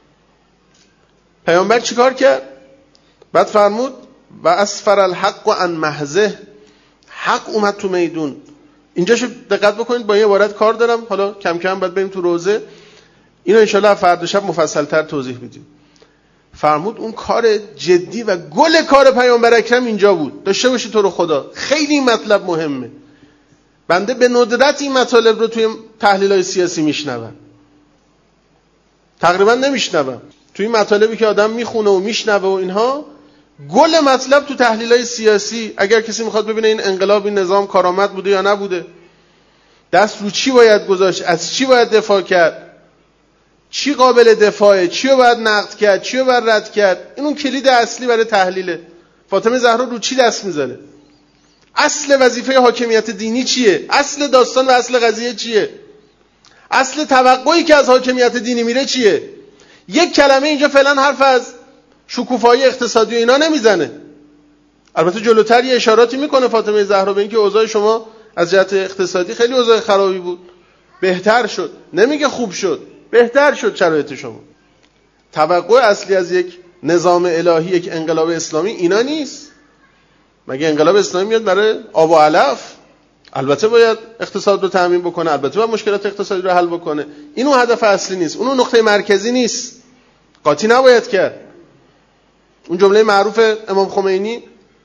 پیامبر چیکار کرد؟ بعد فرمود و اسفر الحق عن محضه. حق اومد تو میدون. اینجاشو دقت بکنید، با این عبارت کار دارم، حالا کم کم بعد بریم تو روزه. اینو انشالله فردا شب مفصل‌تر توضیح میدیم. فرمود اون کار جدی و گل کار پیامبر اکرم اینجا بود. داشته باشید تو رو خدا، خیلی این مطلب مهمه. بنده به ندرت این مطالب رو توی تحلیل‌های سیاسی میشنوم، تقریبا نمیشنوم. توی این مطالبی که آدم میخونه و میشنوه و اینها، گل مطلب تو تحلیل‌های سیاسی. اگر کسی میخواد ببینه این انقلاب، این نظام کارآمد بوده یا نبوده، دست رو چی باید گذاشت، از چی باید دفاع کرد، چی قابل دفاعه، چی رو باید نقد کرد، چی رو باید رد کرد، این اون کلید اصلی برای تحلیله. فاطمه زهرا رو چی دست میذاره؟ اصل وظیفه حاکمیت دینی چیه؟ اصل داستان و اصل قضیه چیه؟ اصل توقعی که از حاکمیت دینی میره چیه؟ یک کلمه اینجا فعلا حرف از شکوفایی اقتصادی و اینا نمیزنه. البته جلوتر یه اشاراتی میکنه فاطمه زهرا به اینکه اوضاع شما از جهت اقتصادی خیلی اوضاع خرابی بود، بهتر شد. نمیگه خوب شد، بهتر شد شرایط شما. توقع اصلی از یک نظام الهی، یک انقلاب اسلامی اینا نیست. مگه انقلاب اسلامی میاد برای آب و علف؟ البته باید اقتصاد رو تامین بکنه، البته باید مشکلات اقتصادی رو حل بکنه. اینو هدف اصلی نیست، اونو نقطه مرکزی نیست. قاطی نباید کرد. اون جمله معروف امام خمینی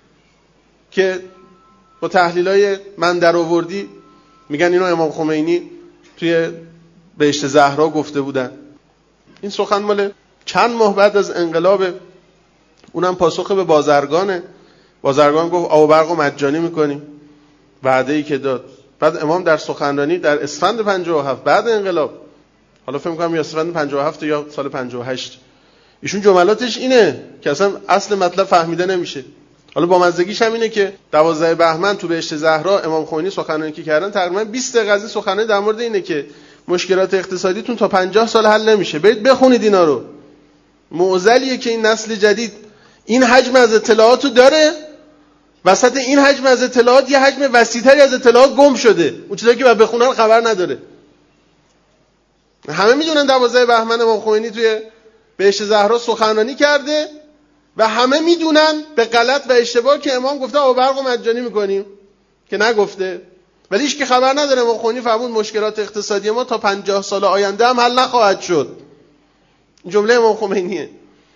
که با تحلیلای من در آوردی میگن اینو امام خمینی توی بهشت زهرا گفته بودن. این سخن مال چند ماه بعد از انقلاب، اونم پاسخ به بازرگانه. بازرگان گفت آب و برق رو مجانی میکنیم، وعده‌ای که داد. بعد امام در سخنرانی در اسفند 57 بعد انقلاب، حالا فکر می‌کنم یا اسفند 57 یا سال 58، ایشون جملاتش اینه که اصلا اصل مطلب فهمیده نمیشه. حالا با مزدگیش هم اینه که 12 بهمن تو بهشت زهرا امام خمینی سخنرانی که کردن، تقریبا 20 دقیقه از سخنرانی در مورد اینه که مشکلات اقتصادیتون تا 50 سال حل نمیشه. برید بخونید اینا رو. معضلیه که این نسل جدید این حجم از اطلاعاتو داره، وسط این حجم از اطلاعات یه حجم وسیع‌تری از اطلاعات گم شده، اون چیزایی که باید بخونن خبر نداره. همه میدونن 12 بهمن امام خمینی توی بهشت زهرا سخنرانی کرده و همه میدونن به غلط و اشتباه که امام گفته آب و برق رو مجانی میکنیم، که نگفته. ولی هیچ که خبر نداره امام خمینی فرمود مشکلات اقتصادی ما تا 50 سال آینده هم حل نخواهد شد. این جمله امام خمینیه.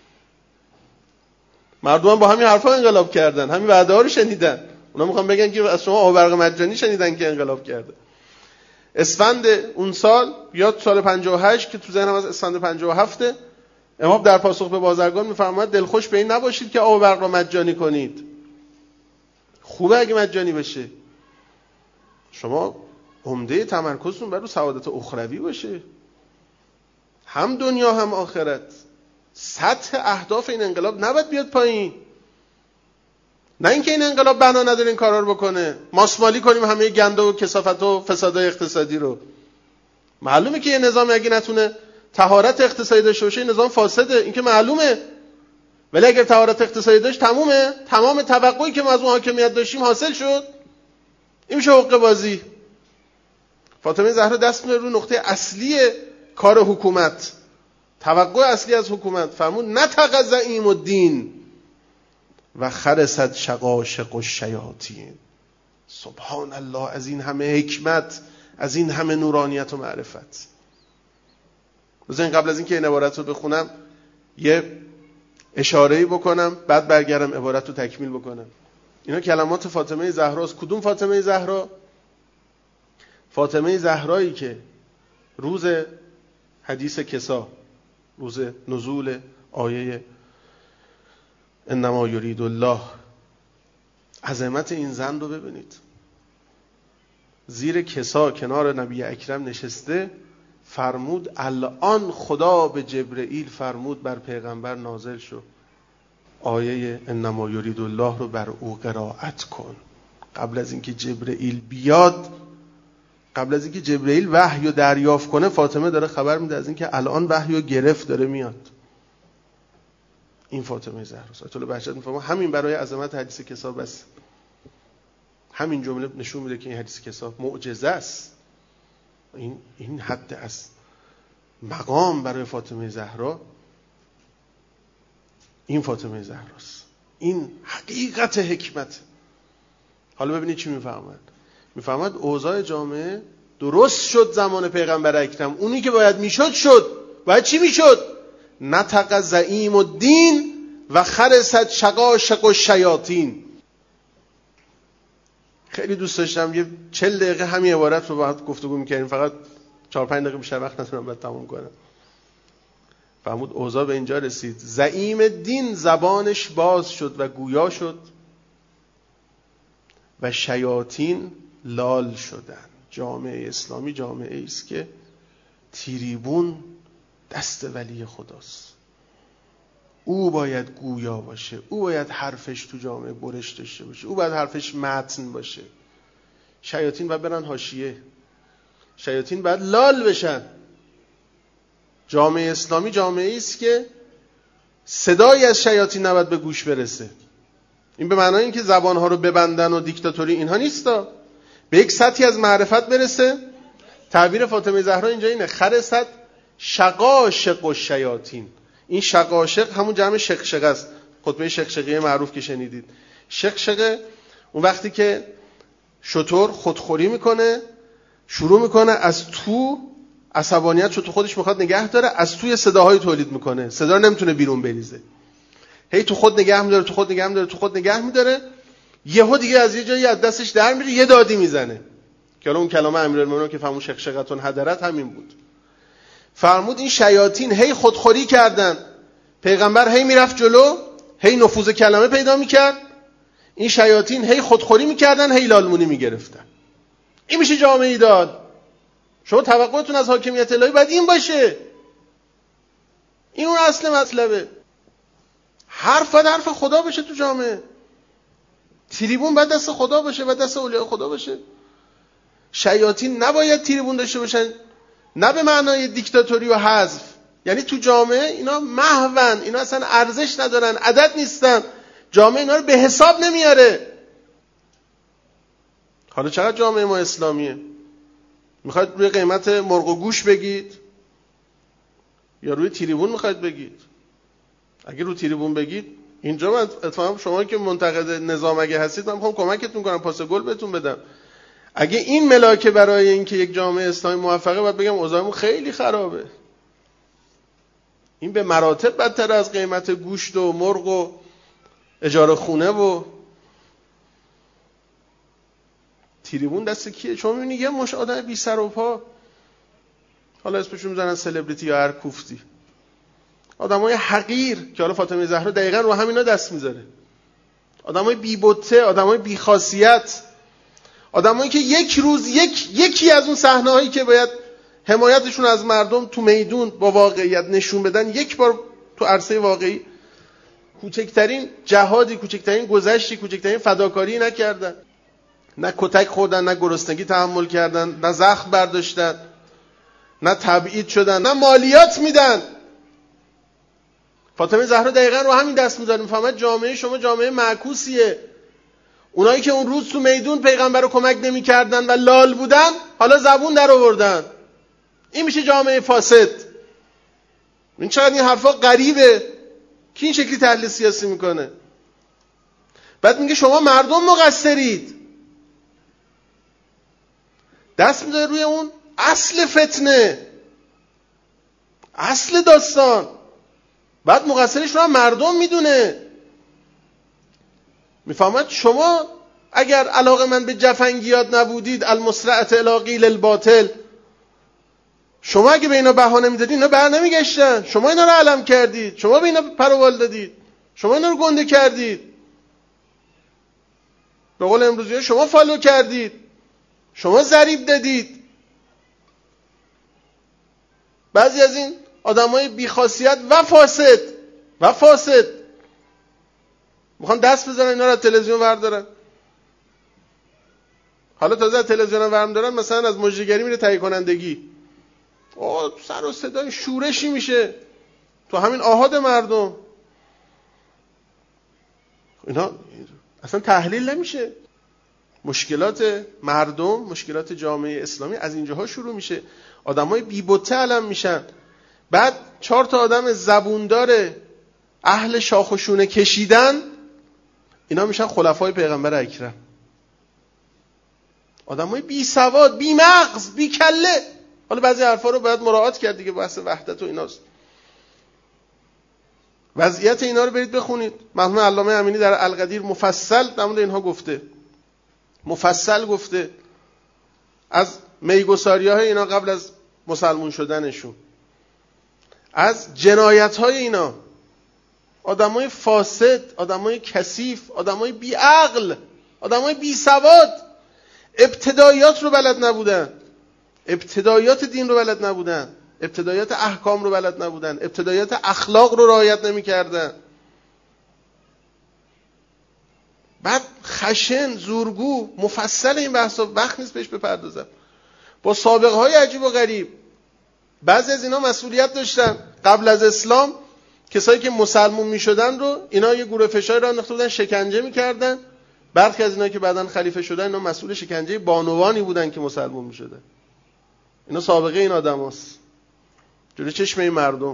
مردم با همین حرفا انقلاب کردن، همین وعده ها رو شنیدن. اونا میخوان بگن که از شما آب و برق مجانی شنیدن که انقلاب کرده. اسفند اون سال یا سال 58 که تو ذهنم از اسفند 57 امام در پاسخ به بازرگان میفرماید دلخوش به این نباشید که آب و برق رو مجانی کنید. خوبه اگه مجانی بشه. شما عمده تمرکزتون بر رو سعادت اخروی باشه، هم دنیا هم آخرت. سطح اهداف این انقلاب نباید بیاد پایین. نه اینکه این انقلاب بنا نداره این کارا رو بکنه، ماسمالی کنیم همه گنده و کثافت و فسادهای اقتصادی رو. معلومه که یه نظام اگه نتونه طهارت اقتصادی داشته باشه نظام فاسده، این که معلومه. ولی اگر طهارت اقتصادی داشت تمومه، تمام توقعی که ما از اون حاکمیت داشتیم حاصل شد. این میشه حقه بازی. فاطمه زهرا دست میاره رو نقطه اصلی کار حکومت، توقع اصلی از حکومت. فرمود نطق زعیم الدین و خرست شقاشق الشیاطین. سبحان الله، از این همه حکمت، از این همه نورانیت و معرفت. بذارین قبل از اینکه این عبارت رو بخونم یه اشاره‌ای بکنم، بعد برگردم عبارت رو تکمیل بکنم. اینا کلمات فاطمه زهراست. کدوم فاطمه زهرا؟ فاطمه زهرایی که روز حدیث کسا، روز نزول آیه انما یرید الله، عظمت این زن رو ببینید. زیر کسا کنار نبی اکرم نشسته، فرمود الان خدا به جبرئیل فرمود بر پیغمبر نازل شو، آیه انما یرید الله رو بر او قرائت کن. قبل از اینکه جبرئیل بیاد، قبل از اینکه جبرئیل وحی رو دریافت کنه، فاطمه داره خبر میده از اینکه الان وحی رو گرفت، داره میاد. این فاطمه زهراست. آیت الله بهجت میفهمه همین برای عظمت حدیث کسا بس. همین جمله نشون میده که این حدیث کسا معجزه است. این حد از مقام برای فاطمه زهرا، این فاطمه زهراست. این حقیقت حکمت. حالا ببینید چی میفهمد. میفهمد اوضاع جامعه درست شد زمان پیغمبر اکرم. اونی که باید میشد شد. باید چی میشد؟ نطق زعیم الدین و خرست شقاشق الشیاطین. خیلی دوست داشتم یه 40 دقیقه همین عبارت رو باهات گفتگو می‌کردیم، فقط 4-5 دقیقه بیشتر وقت ندارم بعد تموم کنم. فرمود اوضاع به اینجا رسید، زعیم الدین زبانش باز شد و گویا شد و شیاطین لال شدن. جامعه اسلامی جامعه است که تریبون دست ولی خداست. او باید گویا باشه، او باید حرفش تو جامعه برش داشته باشه، او باید حرفش متن باشه. شیاطین باید برن حاشیه، شیاطین باید لال بشن. جامعه اسلامی جامعه است که صدایی از شیاطین نباید به گوش برسه. این به معنای اینکه زبانها رو ببندن و دیکتاتوری اینها نیستا، به یک سطحی از معرفت برسه. تعبیر فاطمه زهرا اینجا اینه، خرست شقاشق الشیاطین. این شقاشق همون جمع شقشقه است، خطبه شقشقیه معروف که شنیدید. شقشقه اون وقتی که شتر خودخوری میکنه، شروع میکنه از تو عصبانیت رو تو خودش میخواد نگه داره، از توی صداهای تولید میکنه، صدا نمیتونه بیرون بریزه، هی تو خود نگه میداره، تو خود نگه میداره، تو خود نگه میداره. یهو دیگه از یه جایی از دستش در میره، یه دادی میزنه که اون کلمه امیرالمومنین که فهمون شقشقتون حضرت همین بود. فرمود این شیاطین هی خودخوری کردن، پیغمبر هی میرفت جلو، هی نفوذ کلمه پیدا میکرد، این شیاطین هی خودخوری میکردن، هی لالمونی میگرفتن. این میشه جامعه داد. شما توقعتون از حاکمیت الهی باید این باشه. این اون اصل مطلبه. حرف باید حرف خدا باشه تو جامعه. تریبون باید دست خدا باشه و دست اولیاء خدا باشه. شیاطین نباید تریبون داشته باشن، نه به معنای دیکتاتوری و حذف، یعنی تو جامعه اینا محون، اینا اصلا ارزش ندارن، عدد نیستن، جامعه اینا رو به حساب نمیاره. حالا چقدر جامعه ما اسلامیه؟ میخواید روی قیمت مرغ و گوش بگید یا روی تریبون میخواید بگید؟ اگه روی تریبون بگید، اینجا من اتفاقا شما که منتقد نظام اگه هستید من میخوام کمکتون کنم، پاس گل بهتون بدم. اگه این ملاکه برای اینکه یک جامعه اسلامی موفقه، باید بگم اوضاعمون خیلی خرابه. این به مراتب بدتر از قیمت گوشت و مرغ و اجاره خونه و تریبون دست کیه؟ چون میبینی یه مش آدم بی سر و پا، حالا اسمشون میزنن سلبریتی یا هر کوفتی، آدمای حقیر که حالا فاطمه زهرا دقیقاً رو همینا دست میذاره، آدمای بی بته، آدمای بی خاصیت، آدمایی که یک روز یکی از اون صحنه‌هایی که باید حمایتشون از مردم تو میدون با واقعیت نشون بدن، یک بار تو عرصه واقعی کوچکترین جهادی، کوچکترین گذشتی، کوچکترین فداکاری نکردن. نه کتک خوردن، نه گرسنگی تحمل کردن، نه زخم برداشتن، نه تبعید شدن، نه مالیات میدن. فاطمه زهرا دقیقاً رو همین دست میذاره، میفهمد جامعه شما جامعه معکوسیه. اونایی که اون روز تو میدون پیغمبر رو کمک نمی‌کردن و لال بودن، حالا زبون در آوردن. این میشه جامعه فاسد. این چقدر این حرفا غریبه. کی این شکلی تحلیل سیاسی میکنه؟ بعد میگه شما مردم مقصرید. دست میذاره روی اون اصل فتنه، اصل داستان. بعد مقصرش رو هم مردم میدونه. میفهمد شما اگر علاقه‌مند به جفنگیات نبودید، المسرعة الی قیل الباطل، شما اگه به اینا بهانه میدادید اینا بر نمیگشتن. شما اینا رو علم کردید، شما به اینا پروال دادید، شما اینا رو گنده کردید، به قول امروزی شما فالو کردید، شما ضریب دادید. بعضی از این آدمای بی‌خاصیت و فاسد میخوان دست بزنن اینا رو از تلویزیون وردارن. حالا تازه از تلویزیون هم ورم دارن، مثلا از مجریگری میره تهیه کنندگی، سر و صدای شورشی میشه تو همین آحاد مردم. اینا اصلا تحلیل نمیشه. مشکلات مردم، مشکلات جامعه اسلامی از اینجاها شروع میشه. آدمای بی بته علم میشن. بعد 4 تا آدم زبوندار اهل شاخ و شونه کشیدن، اینا میشن خلفای پیغمبر اکرم. آدمای بی سواد، بی مغز، بی کله. حالا بعضی حرفا رو باید مراعات کرد دیگه، بحث وحدت و ایناست. وضعیت اینا رو برید بخونید. مرحوم علامه امینی در القدیر مفصل در مورد اینها گفته. مفصل گفته از میگساری‌های اینا قبل از مسلمون شدنشون، از جنایت‌های اینا، آدمای فاسد، آدمای کثیف، آدمای بی عقل، آدمای بی سواد، ابتدایات رو بلد نبودن، ابتدایات دین رو بلد نبودن، ابتدایات احکام رو بلد نبودن، ابتدایات اخلاق رو رعایت نمی‌کردن. بعد خشن، زورگو، مفصل این بحثا، وقت نیست بهش بپردازم، با سابقه های عجیب و غریب. بعضی از اینا مسئولیت داشتن قبل از اسلام. کسایی که مسلمون میشدن رو اینا یه گروه فشاری راه انداخته بودن، شکنجه میکردن. برخی از اینا که بعداً خلیفه شدن اینا مسئول شکنجه بانوانی بودن که مسلمون میشدن. اینا سابقه این آدماست جلوی چشم این مردم.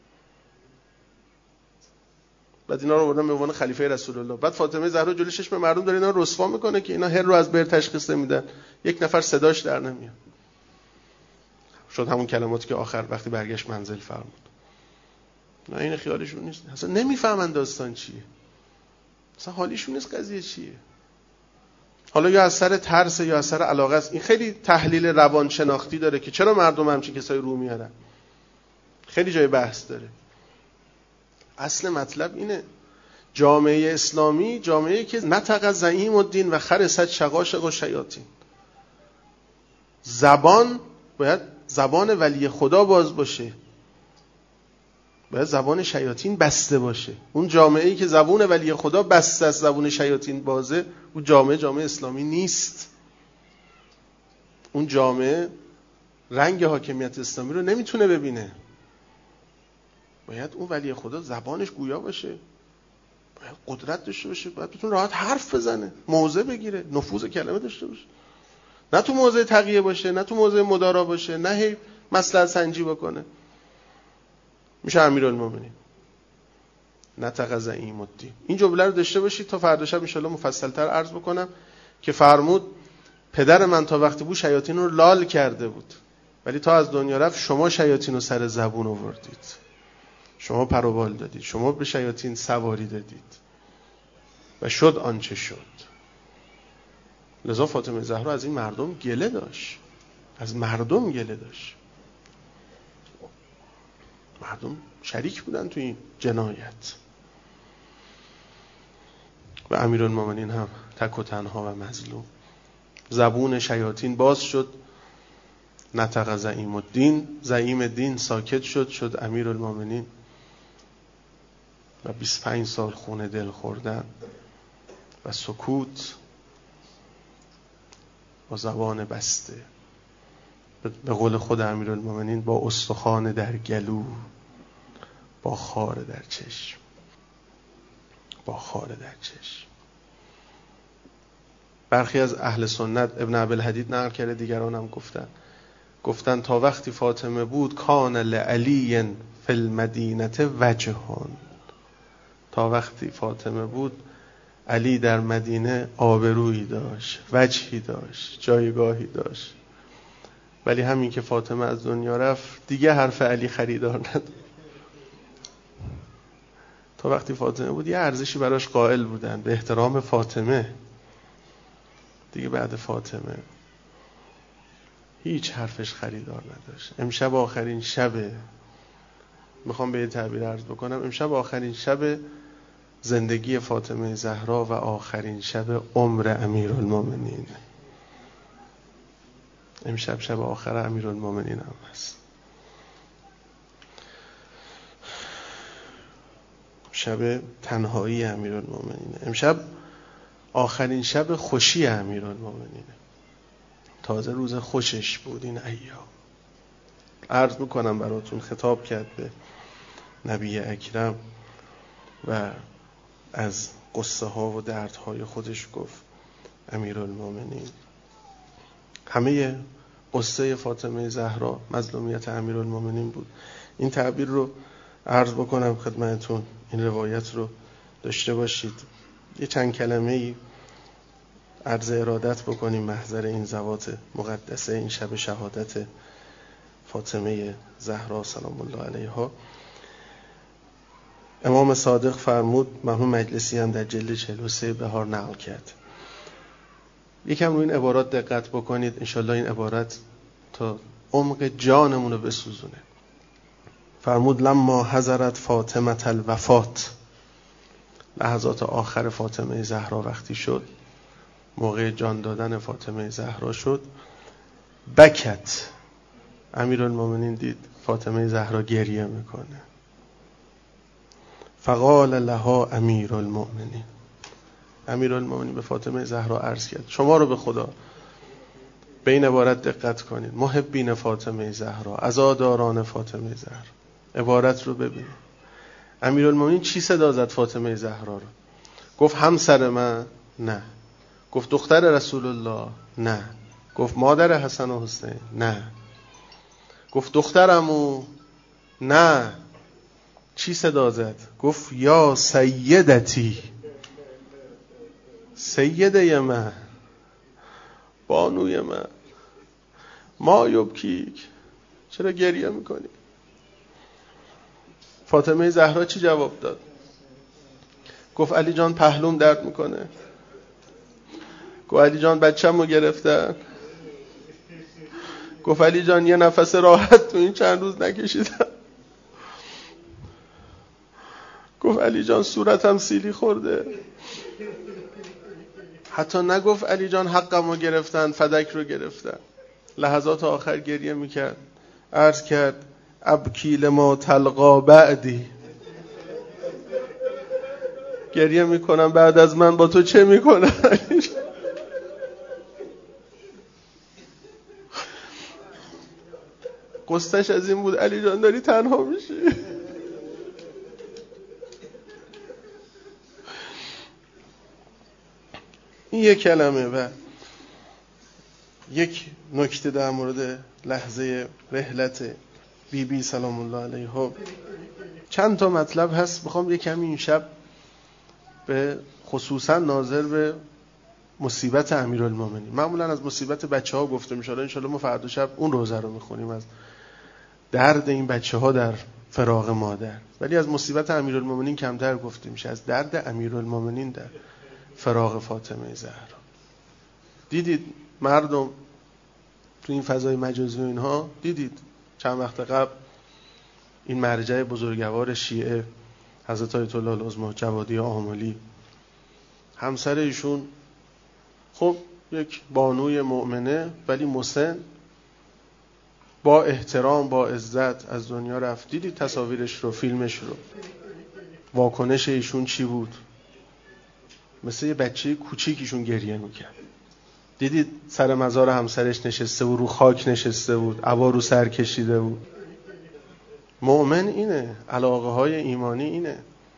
بعد اینا رو بردن به عنوان خلیفه رسول الله. بعد فاطمه زهرا جلوی چشم مردم داره اینا رو رسوا میکنه که اینا هر رو از بر تشخیص نمیدن، یک نفر صداش در نمیاد. شد همون کلماتی که آخر وقتی برگشت منزل فرمود. نه این خیالشون نیست، اصلا نمیفهمن داستان چیه، اصلا حالیشون نیست قضیه چیه. حالا یا از سر ترس یا از سر علاقه است. این خیلی تحلیل روانشناختی داره که چرا مردم همچین کسایی رو میارن، خیلی جای بحث داره. اصل مطلب اینه جامعه اسلامی جامعه‌ای که نطق زعیم الدین و خرست شقاشق و شیاطین. زبان باید زبان ولی خدا باز باشه، باید زبان شیاطین بسته باشه. اون جامعه‌ای که زبان ولی خدا بسته است، زبان شیاطین بازه، اون جامعه اسلامی نیست. اون جامعه رنگ حاکمیت اسلامی رو نمیتونه ببینه. باید اون ولی خدا زبانش گویا باشه، باید قدرت داشته باشه، باید بتونه راحت حرف بزنه، موضع بگیره، نفوذ کلمه داشته باشه، نه تو موضع تقیه باشه، نه تو موضع مدارا باشه، نه هی مصلحت سنجی بکنه. میشه امیرالمومنین. نطق زعیم الدین. این جمله رو داشته باشید تا فردا شب ان شاء الله مفصل‌تر عرض بکنم که فرمود پدر من تا وقتی بود شیاطین رو لال کرده بود، ولی تا از دنیا رفت شما شیاطین رو سر زبون آوردید، شما پر و بال دادید، شما به شیاطین سواری دادید و شد آنچه شد. لذا فاطمه زهرا از این مردم گله داشت، از مردم گله داشت. مردم شریک بودن تو این جنایت و امیرالمومنین هم تک و تنها و مظلوم. زبون شیاطین باز شد، نطق زعیم الدین، زعیم دین ساکت شد، شد امیرالمومنین و 25 سال خون دل خوردن و سکوت با زبان بسته، به قول خود امیرالمومنین با استخوان در گلو، با خار در چشم، با خار در چشم. برخی از اهل سنت، ابن ابوالحدید نقل کرده، دیگران هم گفتن تا وقتی فاطمه بود کان لعلی فی المدینه وجهون، تا وقتی فاطمه بود علی در مدینه آبرویی داشت، وجهی داشت، جایگاهی داشت. ولی همین که فاطمه از دنیا رفت دیگه حرف علی خریدار نداشت. تا وقتی فاطمه بود یه ارزشی براش قائل بودن به احترام فاطمه، دیگه بعد فاطمه هیچ حرفش خریدار نداشت. امشب آخرین شبه، میخوام به یه تعبیر عرض بکنم، امشب آخرین شب زندگی فاطمه زهرا و آخرین شب عمر امیرالمومنین. امشب شب آخر امیرالمومنین هم هست، شب تنهایی امیرالمومنین، امشب آخرین شب خوشی امیرالمومنین. تازه روز خوشش بود این ایام. عرض میکنم براتون، خطاب کرد به نبی اکرم و از قصه ها و دردهای خودش گفت امیرالمومنین. همه قصه فاطمه زهرا مظلومیت امیرالمومنین بود. این تعبیر رو عرض بکنم خدمتتون، این روایت رو داشته باشید، یه چند کلمه‌ای عرض ارادت بکنیم محضر این زوات مقدسه، این شب شهادت فاطمه زهرا سلام الله علیها. امام صادق فرمود، مرحوم مجلسی هم در جلد 43 بهار نقل کرد. یکم روی این عبارات دقت بکنید، انشالله این عبارت تا عمق جانمون رو بسوزونه. فرمود لما حضرت فاطمه الوفات، لحظات آخر فاطمه زهرا وقتی شد، موقع جان دادن فاطمه زهرا شد، بکت، امیرالمومنین دید فاطمه زهرا گریه میکنه. فقال لها امیرالمومنین، امیرالمومنین به فاطمه زهرا عرض کرد، شما رو به خدا به این عبارت دقت کنید، محبین فاطمه زهرا، عزاداران فاطمه زهرا، عبارت رو ببینید. امیرالمومنین چی صدا زد فاطمه زهرا رو؟ گفت همسر من؟ نه. گفت دختر رسول الله؟ نه. گفت مادر حسن و حسین؟ نه. گفت دخترمو؟ نه. چی صدا زد؟ گفت یا سیدتی، سیده من، بانوی من، ما یبکیک، چرا گریه میکنی؟ فاطمه زهرا چی جواب داد؟ گفت علی جان پهلوم درد میکنه. گفت علی جان بچه‌مو گرفتن. گفت علی جان یه نفس راحت تو این چند روز نکشیدم. گفت علی جان صورتم سیلی خورده. حتی نگفت علی جان حقمو گرفتن، فدک رو گرفتن. لحظات آخر گریه میکرد، عرض کرد ابکی لما تلقا بعدی، گریه میکنم بعد از من با تو چه میکنم. قصتش از این بود علی جان داری تنها میشی. یک کلمه. و یک نکته در مورد لحظه رحلت بی بی سلام الله علیها، چند تا مطلب هست میخوام یک کمی این شب به خصوصا ناظر به مصیبت امیرالمومنین. معمولا از مصیبت بچه‌ها گفته میشه، ان شاءالله ما فردا شب اون روزه رو میخونیم از درد این بچه‌ها در فراق مادر، ولی از مصیبت امیرالمومنین کمتر گفته میشه، از درد امیرالمومنین در فراق فاطمه زهرا. دیدید مردم تو این فضای مجازی و اینها، دیدید چند وقت قبل این مرجع بزرگوار شیعه حضرت آیت الله العظمی جوادی آملی، همسر ایشون خب یک بانوی مؤمنه ولی مسن، با احترام با عزت از دنیا رفت. دیدید تصاویرش رو، فیلمش رو، واکنش ایشون چی بود؟ مثل یه بچه کوچیکیشون گریه میکرد. دیدید سر مزار همسرش نشسته بود، رو خاک نشسته بود، عبا رو سر کشیده بود. مؤمن اینه، علاقه های ایمانی اینه.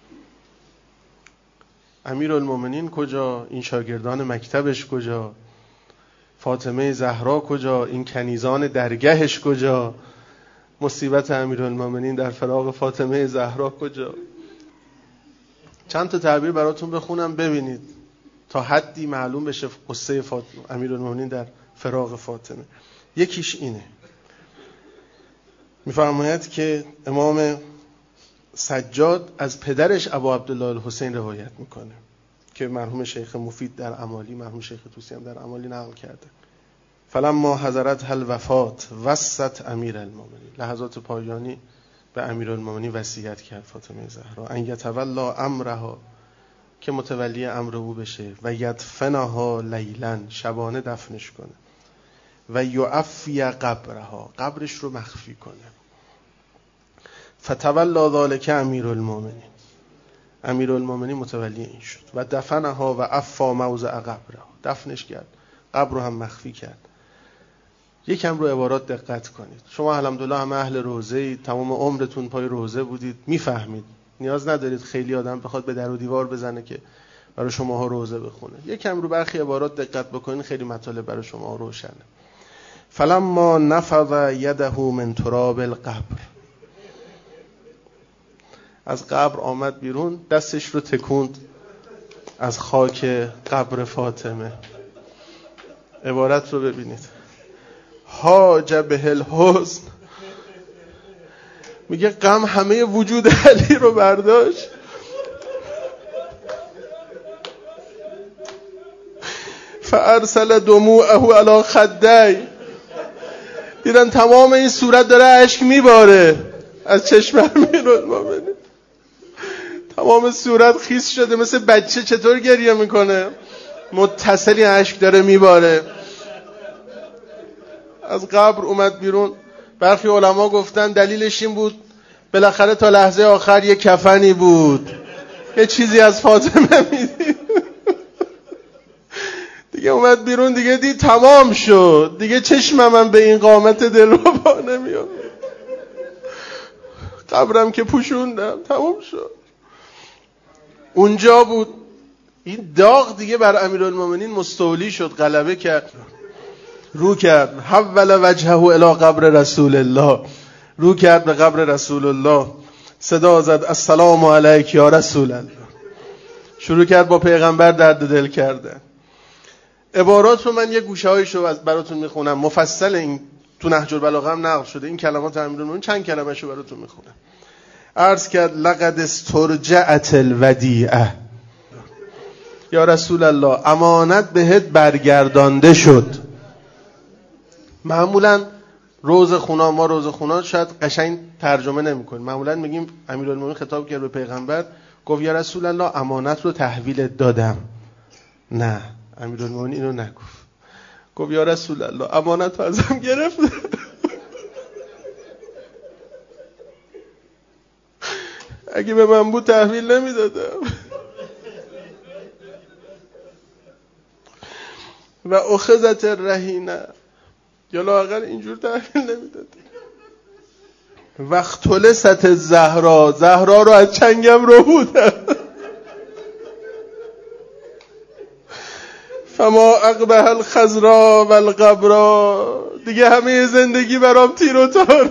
امیرالمومنین کجا؟ این شاگردان مکتبش کجا؟ فاطمه زهرا کجا؟ این کنیزان درگهش کجا؟ مصیبت امیرالمومنین در فراق فاطمه زهرا کجا؟ چند تا تعبیر براتون بخونم ببینید تا حدی معلوم بشه قصه امیرالمومنین در فراق فاطمه. یکیش اینه، میفرماید که امام سجاد از پدرش ابا عبدالله الحسین روایت میکنه که مرحوم شیخ مفید در امالی، مرحوم شیخ طوسی هم در امالی نقل کرده. فلما حضرت الوفات وصت امیرالمومنین، لحظات پایانی به امیرالمومنین وصیت کرد فاطمه زهرا، ان یتولا امرها، که متولی امر او بشه، و یدفنها لیلا، شبانه دفنش کنه، و یعفی قبرها، قبرش رو مخفی کنه. فتولا ذلک امیرالمومنین، امیرالمومنین متولی این شد. و دفنها و عفا موضع قبرها، دفنش کرد، قبر رو هم مخفی کرد. یکم رو عبارات دقت کنید. شما الحمدلله همه اهل روضه اید، تمام عمرتون پای روضه بودید، میفهمید، نیاز ندارید خیلی آدم بخواد به در و دیوار بزنه که برای شماها روضه بخونه. یکم رو برخی عبارات دقت بکنید، خیلی مطالب برای شما روشنه. فلما نفض یده من تراب القبر، از قبر آمد بیرون، دستش رو تکوند از خاک قبر فاطمه. عبارت رو ببینید، هاج به الحزن، میگه غم همه وجود علی رو برداشت. فارسل دموعه علی خدی، دیدن تمام این صورت داره اشک میباره از چشم امیرالمومنین، تمام صورت خیس شده، مثل بچه چطور گریه میکنه، متصلی اشک داره میباره. از قبر اومد بیرون. برخی علما گفتن دلیلش این بود بالاخره تا لحظه آخر یه کفنی بود، یه چیزی از فاطمه میدید. دیگه اومد بیرون، دیگه دید تمام شد، دیگه چشمم من به این قامت دلربا نمیاد، قبرم که پوشوندم، تمام شد. اونجا بود این داغ دیگه بر امیرالمومنین مستولی شد، غلبه کرد، رو کرد، حول وجهه الی قبر رسول الله، رو کرد به قبر رسول الله، صدا زد السلام علیک یا رسول الله، شروع کرد با پیغمبر درد دل کردن. عبارات رو من یه گوشه‌هایشو براتون میخونم، مفصل این تو نهج البلاغه هم نقل شده، این کلمات امیرالمومنین چند کلمه‌شو براتون میخونم. عرض کرد لقد استرجعت الودیعه، یا رسول الله امانت بهت برگردانده شد. معمولا روزخونا، ما روزخونا شاید قشنگ ترجمه نمی‌کنیم، معمولا میگیم امیرالمومنین خطاب کرد به پیغمبر، گفت یا رسول الله امانت رو تحویلت دادم. نه، امیرالمومنین اینو نگفت، گفت یا رسول الله امانت رو ازم گرفت. اگه به من بود تحویل نمیدادم. و اخذت الرهینه، یا لااقل اینجور تحویل نمیدادم. وقت طلست زهرا، زهرا رو از چنگم رو بودم. فما اقبح الخضرا و القبرا. دیگه همه زندگی برام تیر و تار.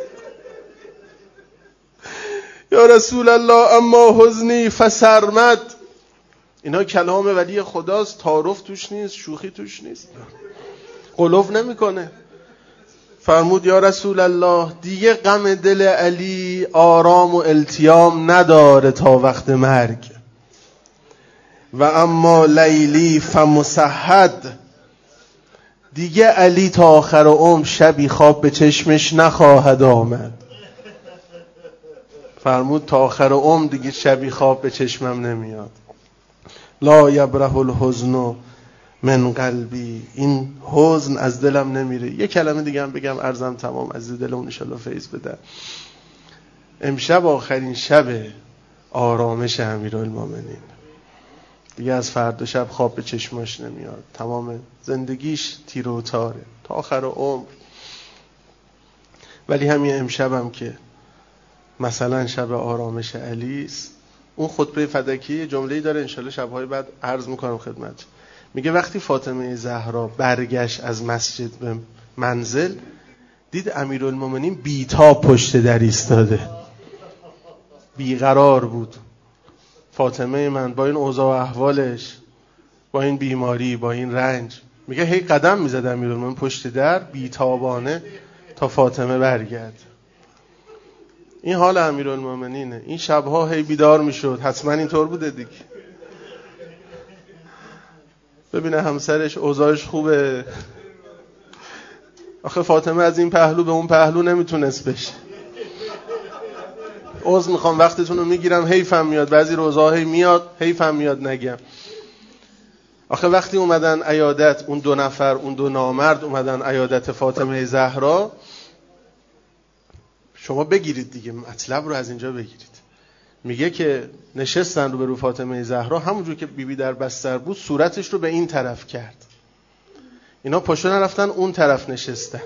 یا رسول الله اما حزنی فسرمد. اینا کلام ولی خداست، تعارف توش نیست، شوخی توش نیست، قلوف نمیکنه. فرمود یا رسول الله دیگه غم دل علی آرام و التیام نداره تا وقت مرگ. و اما لیلی فمسحد. دیگه علی تا آخر عمر شبی خواب به چشمش نخواهد آمد. فرمود تا آخر عمر دیگه شبی خواب به چشمم نمیاد. لا یبره الحزن من قلبی. این حزن از دلم نمیره. یه کلمه دیگه هم بگم عرضم تمام، از دلمون ان شاءالله فیض بده. امشب آخرین شب آرامش امیرالمومنین. دیگه از فردا شب خواب به چشماش نمیاد. تمام زندگیش تیر و تاره تا آخر عمر. ولی همین امشبم که مثلا شب آرامش علیست، اون خطبه فدکی جمله‌ای داره انشالله شب‌های بعد عرض میکنم خدمت. میگه وقتی فاطمه زهرا برگشت از مسجد به منزل، دید امیرالمومنین بی‌تاب پشت در ایستاده، بیقرار بود. فاطمه من با این اوضاع و احوالش، با این بیماری، با این رنج، میگه هی قدم میزد امیرالمومنین پشت در بی‌تابانه تا فاطمه برگرد. این حال امیرالمومنینه. این شبها هی بیدار میشد. حتما اینطور بوده دیگه. ببینه همسرش اوضاعش خوبه. آخه فاطمه از این پهلو به اون پهلو نمیتونست بشه. عذر میخوام وقتتون رو میگیرم، حیفم میاد بعضی روزا هی میاد، حیفم میاد نگم. آخه وقتی اومدن عیادت، اون دو نفر، اون دو نامرد اومدن عیادت فاطمه زهرا، شما بگیرید دیگه، مطلب رو از اینجا بگیرید. میگه که نشستن رو به رو فاطمه زهرا، همونجور که بیبی در بستر بود صورتش رو به این طرف کرد. اینا پاشون رفتن اون طرف نشستن.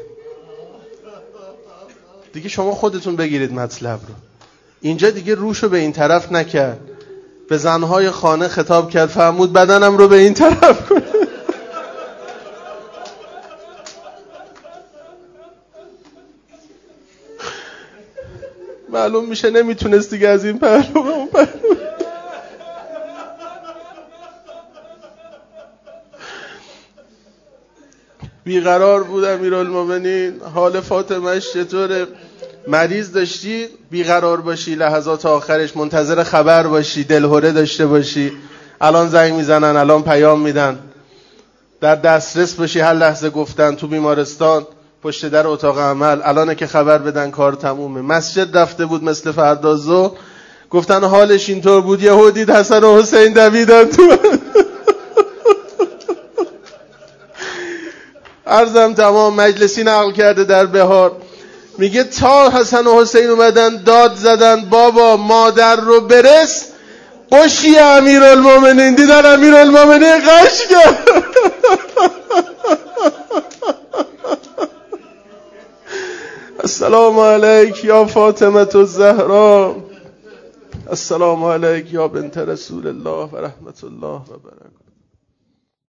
دیگه شما خودتون بگیرید مطلب رو. اینجا دیگه روش رو به این طرف نکرد، به زنهای خانه خطاب کرد، فرمود بدنم رو به این طرف کن. معلوم میشه نمیتونست دیگه از این پهلو به اون پهلو. بیقرار بود امیرالمومنین. حال فاطمهش چطوره؟ مریض داشتی بیقرار باشی، لحظات آخرش منتظر خبر باشی، دلهره داشته باشی، الان زنگ میزنن، الان پیام میدن، در دسترس باشی، هر لحظه گفتن. تو بیمارستان پشت در اتاق عمل، الانه که خبر بدن کار تمومه. مسجد رفته بود مثل فردا ظهر، گفتن حالش اینطور بود، یهو دید حسن و حسین دویدن تو. عرضم تمام. مجلسی نقل کرده در بهار، میگه تا حسن و حسین اومدن داد زدن بابا مادر رو برس، قشی امیرالمومنین دیدن امیرالمومنین قش کرد. السلام علیک یا فاطمه الزهرا، السلام علیک یا بنت رسول الله و رحمت الله و برکاته.